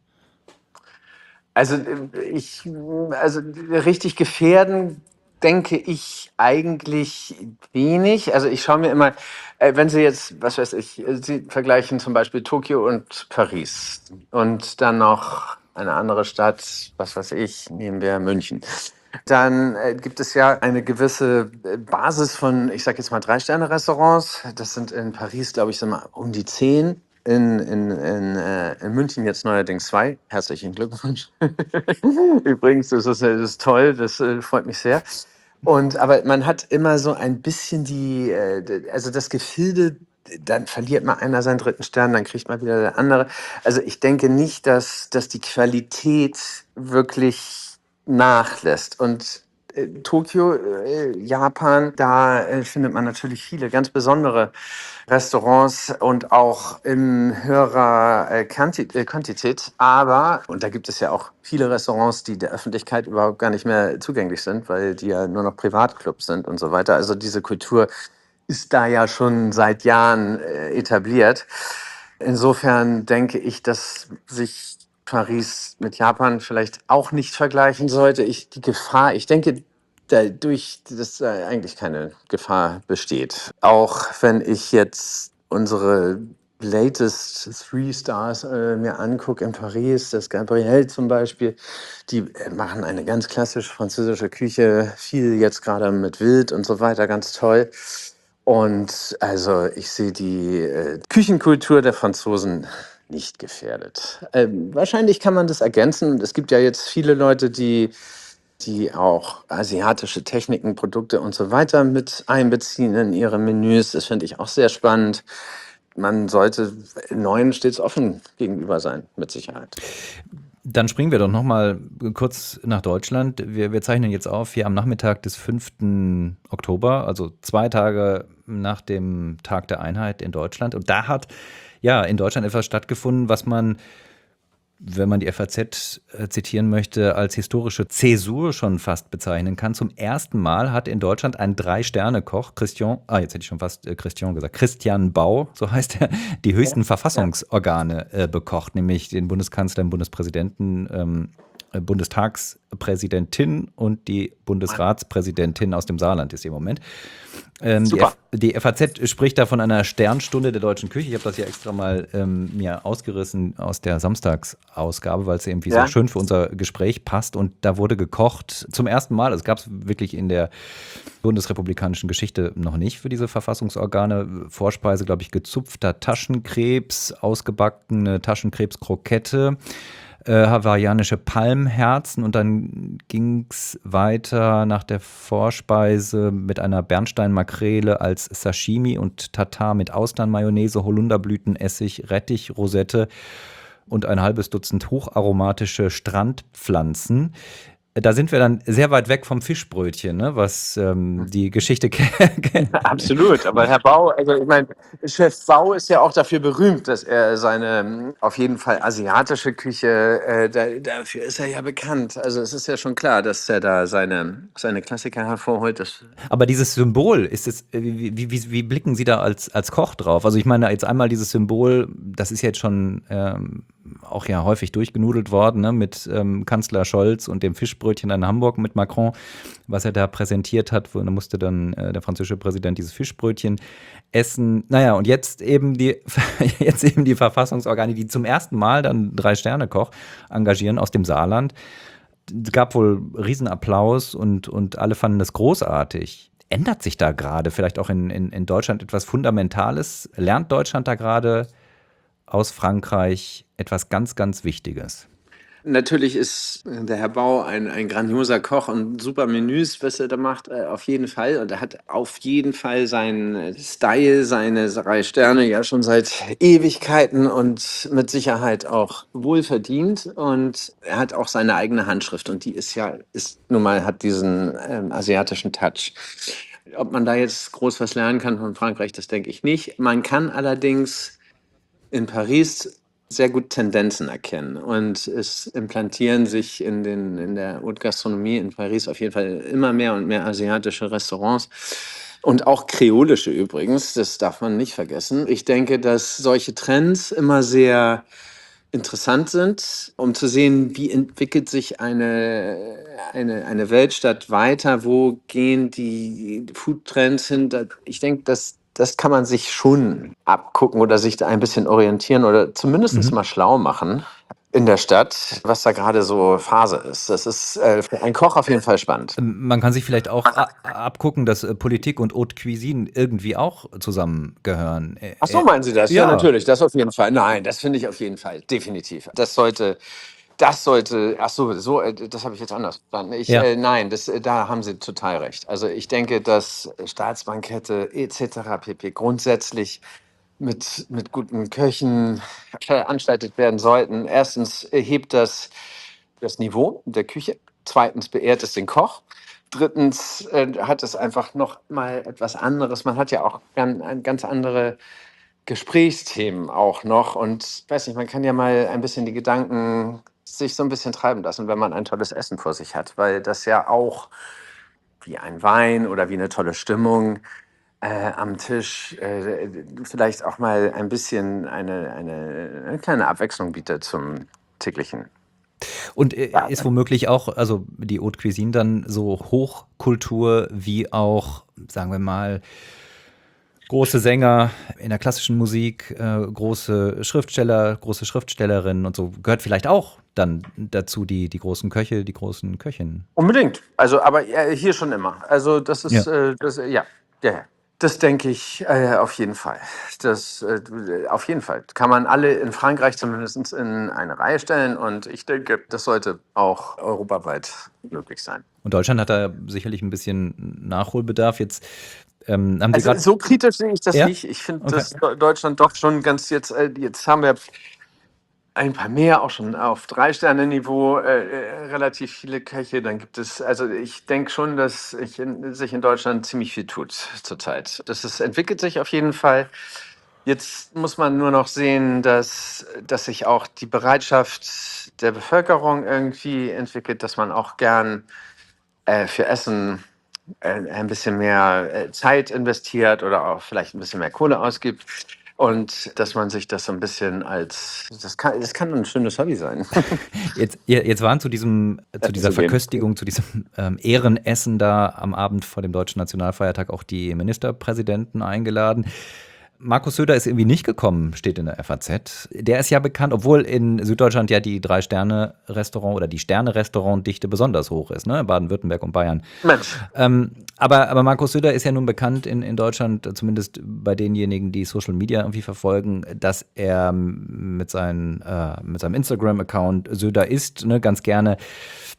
Also äh, ich, also richtig gefährden denke ich eigentlich wenig. Also ich schaue mir immer, äh, wenn Sie jetzt, was weiß ich, äh, Sie vergleichen zum Beispiel Tokio und Paris und dann noch eine andere Stadt, was weiß ich, nehmen wir München. Dann äh, gibt es ja eine gewisse äh, Basis von, ich sage jetzt mal, Drei-Sterne-Restaurants. Das sind in Paris, glaube ich, sind mal um die zehn. In, in, in, äh, in München jetzt neuerdings zwei. Herzlichen Glückwunsch. Übrigens, das ist, das ist toll, das äh, freut mich sehr. Und aber man hat immer so ein bisschen die, äh, d- also das Gefilde, dann verliert mal einer seinen dritten Stern, dann kriegt mal wieder der andere. Also ich denke nicht, dass, dass die Qualität wirklich nachlässt. Und äh, Tokio, äh, Japan, da äh, findet man natürlich viele ganz besondere Restaurants und auch in höherer äh, Quanti äh, Quantität. Aber, und da gibt es ja auch viele Restaurants, die der Öffentlichkeit überhaupt gar nicht mehr zugänglich sind, weil die ja nur noch Privatclubs sind und so weiter. Also diese Kultur ist da ja schon seit Jahren äh, etabliert. Insofern denke ich, dass sich Paris mit Japan vielleicht auch nicht vergleichen sollte. Ich, die Gefahr, ich denke, dadurch, dass da eigentlich keine Gefahr besteht. Auch wenn ich jetzt unsere latest Three Stars äh, mir angucke in Paris, das Gabriel zum Beispiel, die äh, machen eine ganz klassische französische Küche, viel jetzt gerade mit Wild und so weiter, ganz toll. Und also ich sehe die äh, Küchenkultur der Franzosen nicht gefährdet. Ähm, wahrscheinlich kann man das ergänzen. Es gibt ja jetzt viele Leute, die, die auch asiatische Techniken, Produkte und so weiter mit einbeziehen in ihre Menüs. Das finde ich auch sehr spannend. Man sollte Neuen stets offen gegenüber sein, mit Sicherheit. Dann springen wir doch noch mal kurz nach Deutschland. Wir, wir zeichnen jetzt auf hier am Nachmittag des fünften Oktober, also zwei Tage nach dem Tag der Einheit in Deutschland. Und da hat ja in Deutschland etwas stattgefunden, was man, wenn man die F A Z äh, zitieren möchte, als historische Zäsur schon fast bezeichnen kann. Zum ersten Mal hat in Deutschland ein Drei-Sterne-Koch, Christian, ah, jetzt hätte ich schon fast äh, Christian gesagt, Christian Bau, so heißt er, die höchsten Verfassungsorgane äh, bekocht, nämlich den Bundeskanzler, den Bundespräsidenten, ähm, äh, Bundestagspräsidentin und die Bundesratspräsidentin aus dem Saarland ist sie im Moment. Ähm, die, Super. F die F A Z spricht da von einer Sternstunde der deutschen Küche. Ich habe das ja extra mal ähm, mir ausgerissen aus der Samstagsausgabe, weil es irgendwie Ja. so schön für unser Gespräch passt. Und da wurde gekocht zum ersten Mal. Es gab es wirklich in der bundesrepublikanischen Geschichte noch nicht für diese Verfassungsorgane. Vorspeise, glaube ich, gezupfter Taschenkrebs, ausgebackene Taschenkrebskrokette, äh, hawaiianische Palmherzen und dann ging es weiter nach der Vorspeise mit einer Bernsteinmakrele als Sashimi und Tatar mit Austernmayonnaise, Holunderblütenessig, Rettich, Rosette und ein halbes Dutzend hocharomatische Strandpflanzen. Da sind wir dann sehr weit weg vom Fischbrötchen, ne? Was ähm, die Geschichte kennt. Absolut, aber Herr Bau, also ich meine, Chef Bau ist ja auch dafür berühmt, dass er seine ähm, auf jeden Fall asiatische Küche, äh, da, dafür ist er ja bekannt. Also es ist ja schon klar, dass er da seine, seine Klassiker hervorholt. Das Aber dieses Symbol, ist es, äh, wie, wie, wie, wie blicken Sie da als, als Koch drauf? Also ich meine, jetzt einmal dieses Symbol, das ist jetzt schon ähm, auch ja häufig durchgenudelt worden, ne, mit ähm, Kanzler Scholz und dem Fischbrötchen in Hamburg mit Macron, was er da präsentiert hat, wo da musste dann äh, der französische Präsident dieses Fischbrötchen essen. Naja, und jetzt eben die jetzt eben die Verfassungsorgane, die zum ersten Mal dann Drei-Sterne-Koch engagieren aus dem Saarland. Es gab wohl Riesenapplaus und, und alle fanden das großartig. Ändert sich da gerade vielleicht auch in, in, in Deutschland etwas Fundamentales? Lernt Deutschland da gerade aus Frankreich etwas ganz, ganz Wichtiges? Natürlich ist der Herr Bau ein, ein grandioser Koch und super Menüs, was er da macht, äh, auf jeden Fall. Und er hat auf jeden Fall seinen Style, seine drei Sterne ja schon seit Ewigkeiten und mit Sicherheit auch wohlverdient. Und er hat auch seine eigene Handschrift und die ist ja, ist nun mal, hat diesen ähm, asiatischen Touch. Ob man da jetzt groß was lernen kann von Frankreich, das denke ich nicht. Man kann allerdings in Paris sehr gut Tendenzen erkennen und es implantieren sich in, den, in der Haute Gastronomie in Paris auf jeden Fall immer mehr und mehr asiatische Restaurants und auch kreolische übrigens, das darf man nicht vergessen. Ich denke, dass solche Trends immer sehr interessant sind, um zu sehen, wie entwickelt sich eine, eine, eine Weltstadt weiter, wo gehen die Foodtrends hin. Da- Ich denke, dass das kann man sich schon abgucken oder sich da ein bisschen orientieren oder zumindest Mhm. mal schlau machen in der Stadt, was da gerade so Phase ist. Das ist äh, für einen Koch auf jeden Fall spannend. Ähm, Man kann sich vielleicht auch a- abgucken, dass äh, Politik und Haute Cuisine irgendwie auch zusammengehören. Äh, Ach so, äh, meinen Sie das? Ja, ja, natürlich, das auf jeden Fall. Nein, das finde ich auf jeden Fall, definitiv. Das sollte, das sollte, ach so, so, äh, das habe ich jetzt anders verstanden. Ich, ja. äh, nein, das, äh, da haben Sie total recht. Also ich denke, dass Staatsbankette et cetera pp. Grundsätzlich mit, mit guten Köchen veranstaltet werden sollten. Erstens hebt das das Niveau der Küche. Zweitens beehrt es den Koch. Drittens äh, hat es einfach noch mal etwas anderes. Man hat ja auch ganz, ganz andere Gesprächsthemen auch noch. Und ich weiß nicht, man kann ja mal ein bisschen die Gedanken sich so ein bisschen treiben lassen, wenn man ein tolles Essen vor sich hat, weil das ja auch wie ein Wein oder wie eine tolle Stimmung äh, am Tisch äh, vielleicht auch mal ein bisschen eine, eine, eine kleine Abwechslung bietet zum täglichen. Und äh, Ja, ist womöglich auch, also die Haute Cuisine dann so Hochkultur wie auch, sagen wir mal, große Sänger in der klassischen Musik, äh, große Schriftsteller, große Schriftstellerinnen und so, gehört vielleicht auch dann dazu, die, die großen Köche, die großen Köchinnen. unbedingt. Also, aber äh, hier schon immer. Also, das Ja. ist, äh, das, äh, ja, ja, ja. Das denke ich äh, auf jeden Fall. Das äh, auf jeden Fall. Kann man alle in Frankreich zumindest in eine Reihe stellen und ich denke, das sollte auch europaweit möglich sein. Und Deutschland hat da sicherlich ein bisschen Nachholbedarf. Jetzt ähm, haben Sie Also gerade. so kritisch sehe ich das Ja? nicht. Ich finde, Okay. dass Do- Deutschland doch schon ganz jetzt, äh, jetzt haben wir ein paar mehr, auch schon auf Drei-Sterne-Niveau, äh, äh, relativ viele Köche. Dann gibt es, also ich denke schon, dass ich in, sich in Deutschland ziemlich viel tut zurzeit. Das ist, entwickelt sich auf jeden Fall. Jetzt muss man nur noch sehen, dass, dass sich auch die Bereitschaft der Bevölkerung irgendwie entwickelt, dass man auch gern äh, für Essen äh, ein bisschen mehr äh, Zeit investiert oder auch vielleicht ein bisschen mehr Kohle ausgibt. Und dass man sich das so ein bisschen als, das kann, das kann ein schönes Hobby sein. Jetzt, ihr- jetzt waren zu diesem, zu dieser Zu geben. Verköstigung, zu diesem ähm, Ehrenessen da am Abend vor dem deutschen Nationalfeiertag auch die Ministerpräsidenten eingeladen. Markus Söder ist irgendwie nicht gekommen, steht in der F A Z. Der ist ja bekannt, obwohl in Süddeutschland ja die Drei-Sterne-Restaurant oder die Sterne-Restaurant-Dichte besonders hoch ist, ne? Baden-Württemberg und Bayern. Mensch, Ähm, aber, aber Markus Söder ist ja nun bekannt in, in Deutschland, äh, zumindest bei denjenigen, die Social Media irgendwie verfolgen, dass er mit, seinen, äh, mit seinem Instagram-Account Söder ist, ne, ganz gerne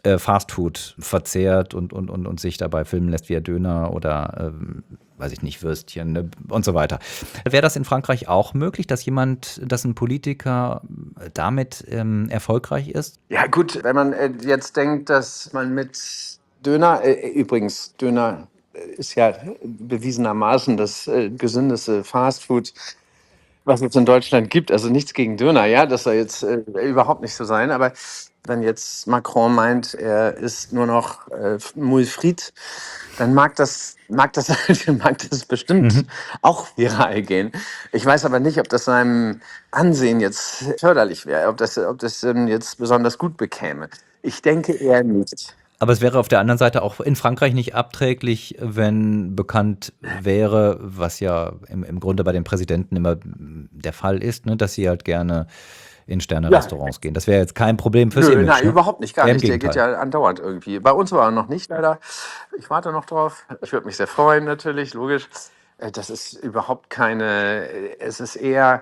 äh, Fastfood verzehrt und, und, und, und sich dabei filmen lässt wie er Döner oder, ähm, weiß ich nicht, Würstchen, ne, und so weiter. Wäre das in Frankreich auch möglich, dass jemand, dass ein Politiker damit ähm, erfolgreich ist? Ja gut, wenn man äh, jetzt denkt, dass man mit Döner, äh, übrigens, Döner äh, ist ja bewiesenermaßen das äh, gesündeste Fastfood, was es in Deutschland gibt. Also nichts gegen Döner, ja, das soll jetzt äh, überhaupt nicht so sein. Aber wenn jetzt Macron meint, er isst nur noch äh, Moules frites, dann mag das, mag das, mag das bestimmt Mhm. auch viral gehen. Ich weiß aber nicht, ob das seinem Ansehen jetzt förderlich wäre, ob das, ob das ähm, jetzt besonders gut bekäme. Ich denke eher nicht. Aber es wäre auf der anderen Seite auch in Frankreich nicht abträglich, wenn bekannt wäre, was ja im, im Grunde bei den Präsidenten immer der Fall ist, ne, dass sie halt gerne in Ja, Sterne-Restaurants gehen. Das wäre jetzt kein Problem fürs nö, Image, nein, ne? überhaupt nicht, gar Eher im nicht. Der geht Gegenteil. ja andauernd irgendwie. Bei uns war er noch nicht, leider. Ich warte noch drauf. Ich würde mich sehr freuen, natürlich, logisch. Äh, Das ist überhaupt keine, äh, es ist eher,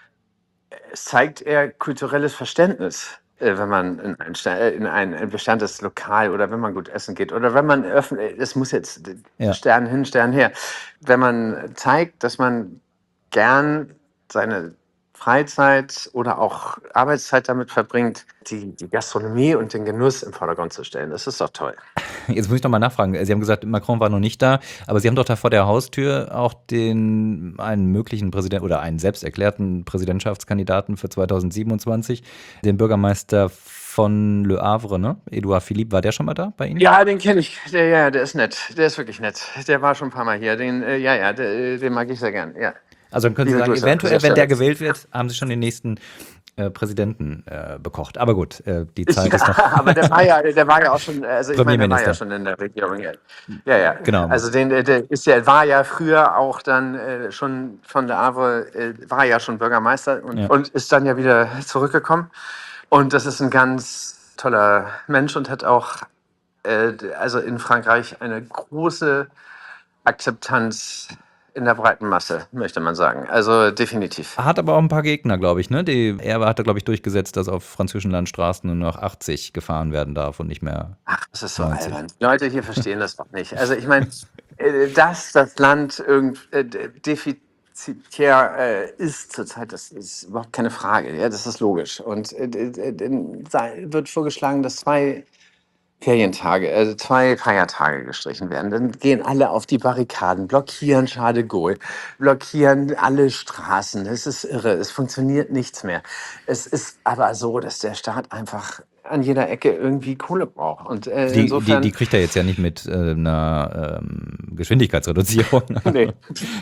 es zeigt eher kulturelles Verständnis, äh, wenn man in ein, Sta- äh, in ein ein bestimmtes Lokal oder wenn man gut essen geht oder wenn man öffnet, es muss jetzt äh, Ja. Stern hin, Stern her. Wenn man zeigt, dass man gern seine Freizeit oder auch Arbeitszeit damit verbringt, die, die Gastronomie und den Genuss im Vordergrund zu stellen. Das ist doch toll. Jetzt muss ich noch mal nachfragen. Sie haben gesagt, Macron war noch nicht da, aber Sie haben doch da vor der Haustür auch den einen möglichen Präsidenten oder einen selbst erklärten Präsidentschaftskandidaten für zweitausendsiebenundzwanzig, den Bürgermeister von Le Havre, ne? Edouard Philippe, war der schon mal da bei Ihnen? Ja, den kenne ich. Der, ja, der ist nett. Der ist wirklich nett. Der war schon ein paar Mal hier. Den, äh, ja, ja, der, den mag ich sehr gern. Ja. Also dann können Sie Liebe sagen, Grüße an eventuell, dieser wenn der Stelle. gewählt wird, haben Sie schon den nächsten äh, Präsidenten äh, bekocht. Aber gut, äh, die Ja, Zeit ist noch aber der war ja, der war ja auch schon, also ich meine, der war ja Premierminister. schon in der Regierung. Ja, ja. ja. Genau. Also den, der der ist ja, war ja früher auch dann äh, schon von der Havre, äh, war ja schon Bürgermeister und, Ja. und ist dann ja wieder zurückgekommen. Und das ist ein ganz toller Mensch und hat auch, äh, also in Frankreich eine große Akzeptanz in der breiten Masse, möchte man sagen. Also definitiv. Hat aber auch ein paar Gegner, glaube ich, ne? Die, er hatte, glaube ich, durchgesetzt, dass auf französischen Landstraßen nur noch achtzig gefahren werden darf und nicht mehr Ach, das ist so neunzig. albern. Leute hier verstehen das doch nicht. Also ich meine, äh, dass das Land irgend, äh, defizitär äh, ist zurzeit, das ist überhaupt keine Frage. Ja, das ist logisch. Und äh, äh, äh, sei- wird vorgeschlagen, dass zwei Ferientage, also zwei Feiertage gestrichen werden. Dann gehen alle auf die Barrikaden, blockieren Charles de Gaulle, blockieren alle Straßen. Es ist irre, es funktioniert nichts mehr. Es ist aber so, dass der Staat einfach an jeder Ecke irgendwie Kohle braucht. Und äh, Die, die, insofern, die kriegt er jetzt ja nicht mit äh, einer ähm, Geschwindigkeitsreduzierung. nee,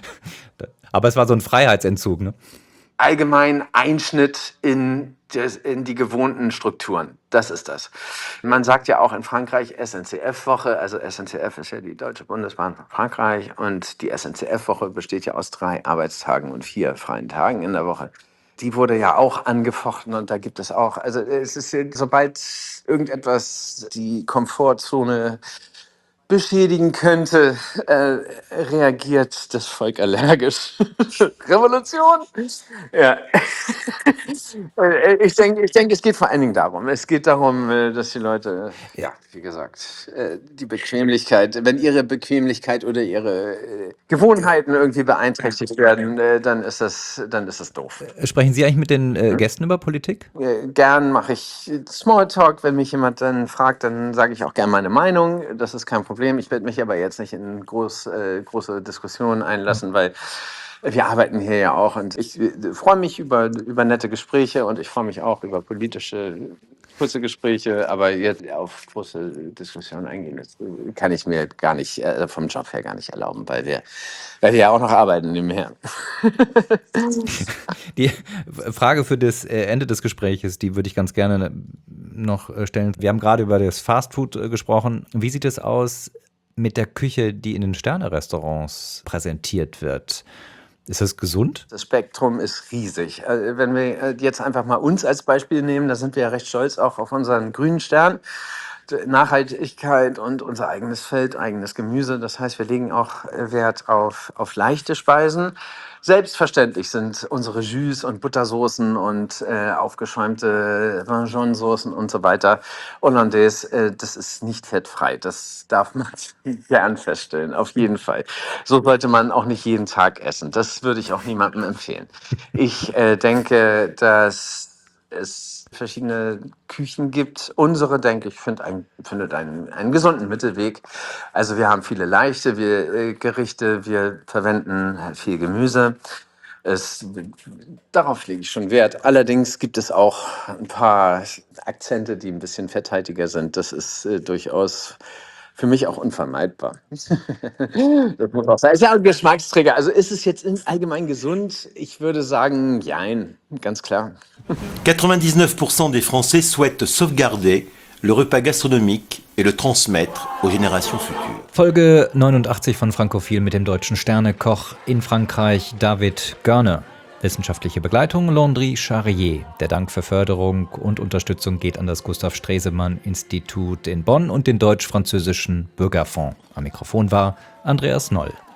Aber es war so ein Freiheitsentzug, ne? allgemein Einschnitt in, des, in die gewohnten Strukturen. Das ist das. Man sagt ja auch in Frankreich S N C F-Woche, also S N C F ist ja die Deutsche Bundesbahn von Frankreich und die S N C F-Woche besteht ja aus drei Arbeitstagen und vier freien Tagen in der Woche. Die wurde ja auch angefochten und da gibt es auch, also es ist, ja- sobald irgendetwas die Komfortzone beschädigen könnte, äh, reagiert das Volk allergisch. Revolution! Ja. Äh, ich denke, ich denke, es geht vor allen Dingen darum. Es geht darum, äh, dass die Leute, äh, ja, wie gesagt, äh, die Bequemlichkeit, wenn ihre Bequemlichkeit oder ihre äh, Gewohnheiten irgendwie beeinträchtigt werden, äh, dann ist das, dann ist das doof. Sprechen Sie eigentlich mit den äh, Gästen über Politik? Äh, Gern mache ich Smalltalk. Wenn mich jemand dann fragt, dann sage ich auch gern meine Meinung. Das ist kein Problem. Ich werde mich aber jetzt nicht in groß, äh, große Diskussionen einlassen, weil wir arbeiten hier ja auch und ich äh, freue mich über, über nette Gespräche und ich freue mich auch über politische kurze Gespräche, aber jetzt auf große Diskussionen eingehen, das kann ich mir gar nicht, äh, vom Job her gar nicht erlauben, weil wir, weil wir ja auch noch arbeiten nebenher. Die Frage für das äh, Ende des Gespräches, die würde ich ganz gerne noch äh, stellen. Wir haben gerade über das Fastfood äh, gesprochen. Wie sieht es aus mit der Küche, die in den Sterne-Restaurants präsentiert wird? Ist das gesund? Das Spektrum ist riesig. Äh, Wenn wir äh, jetzt einfach mal uns als Beispiel nehmen, da sind wir ja recht stolz auch auf unseren grünen Stern. Nachhaltigkeit und unser eigenes Feld, eigenes Gemüse. Das heißt, wir legen auch äh, Wert auf, auf leichte Speisen. Selbstverständlich sind unsere Jus und Buttersoßen und äh, aufgeschäumte Vin Jaune Soßen und so weiter Hollandaise, äh, das ist nicht fettfrei. Das darf man gern feststellen, auf jeden Fall. So sollte man auch nicht jeden Tag essen. Das würde ich auch niemandem empfehlen. Ich äh, denke, dass es verschiedene Küchen gibt. Unsere, denke ich, find ein, findet einen, einen gesunden Mittelweg. Also wir haben viele leichte wir, äh, Gerichte, wir verwenden halt viel Gemüse. Es, darauf lege ich schon Wert. Allerdings gibt es auch ein paar Akzente, die ein bisschen fetthaltiger sind. Das ist äh, durchaus für mich auch unvermeidbar. Das muss auch sein. Ist ja ein Geschmacksträger. Also ist es jetzt allgemein gesund? Ich würde sagen, jein, ganz klar. quatre-vingt-dix-neuf pour cent des Français souhaitent sauvegarder le repas gastronomique et le transmettre aux générations futures. Folge neunundachtzig von Frankophil mit dem deutschen Sternekoch in Frankreich David Görne. Wissenschaftliche Begleitung Landry Charrier. Der Dank für Förderung und Unterstützung geht an das Gustav Stresemann Institut in Bonn und den deutsch-französischen Bürgerfonds. Am Mikrofon war Andreas Noll.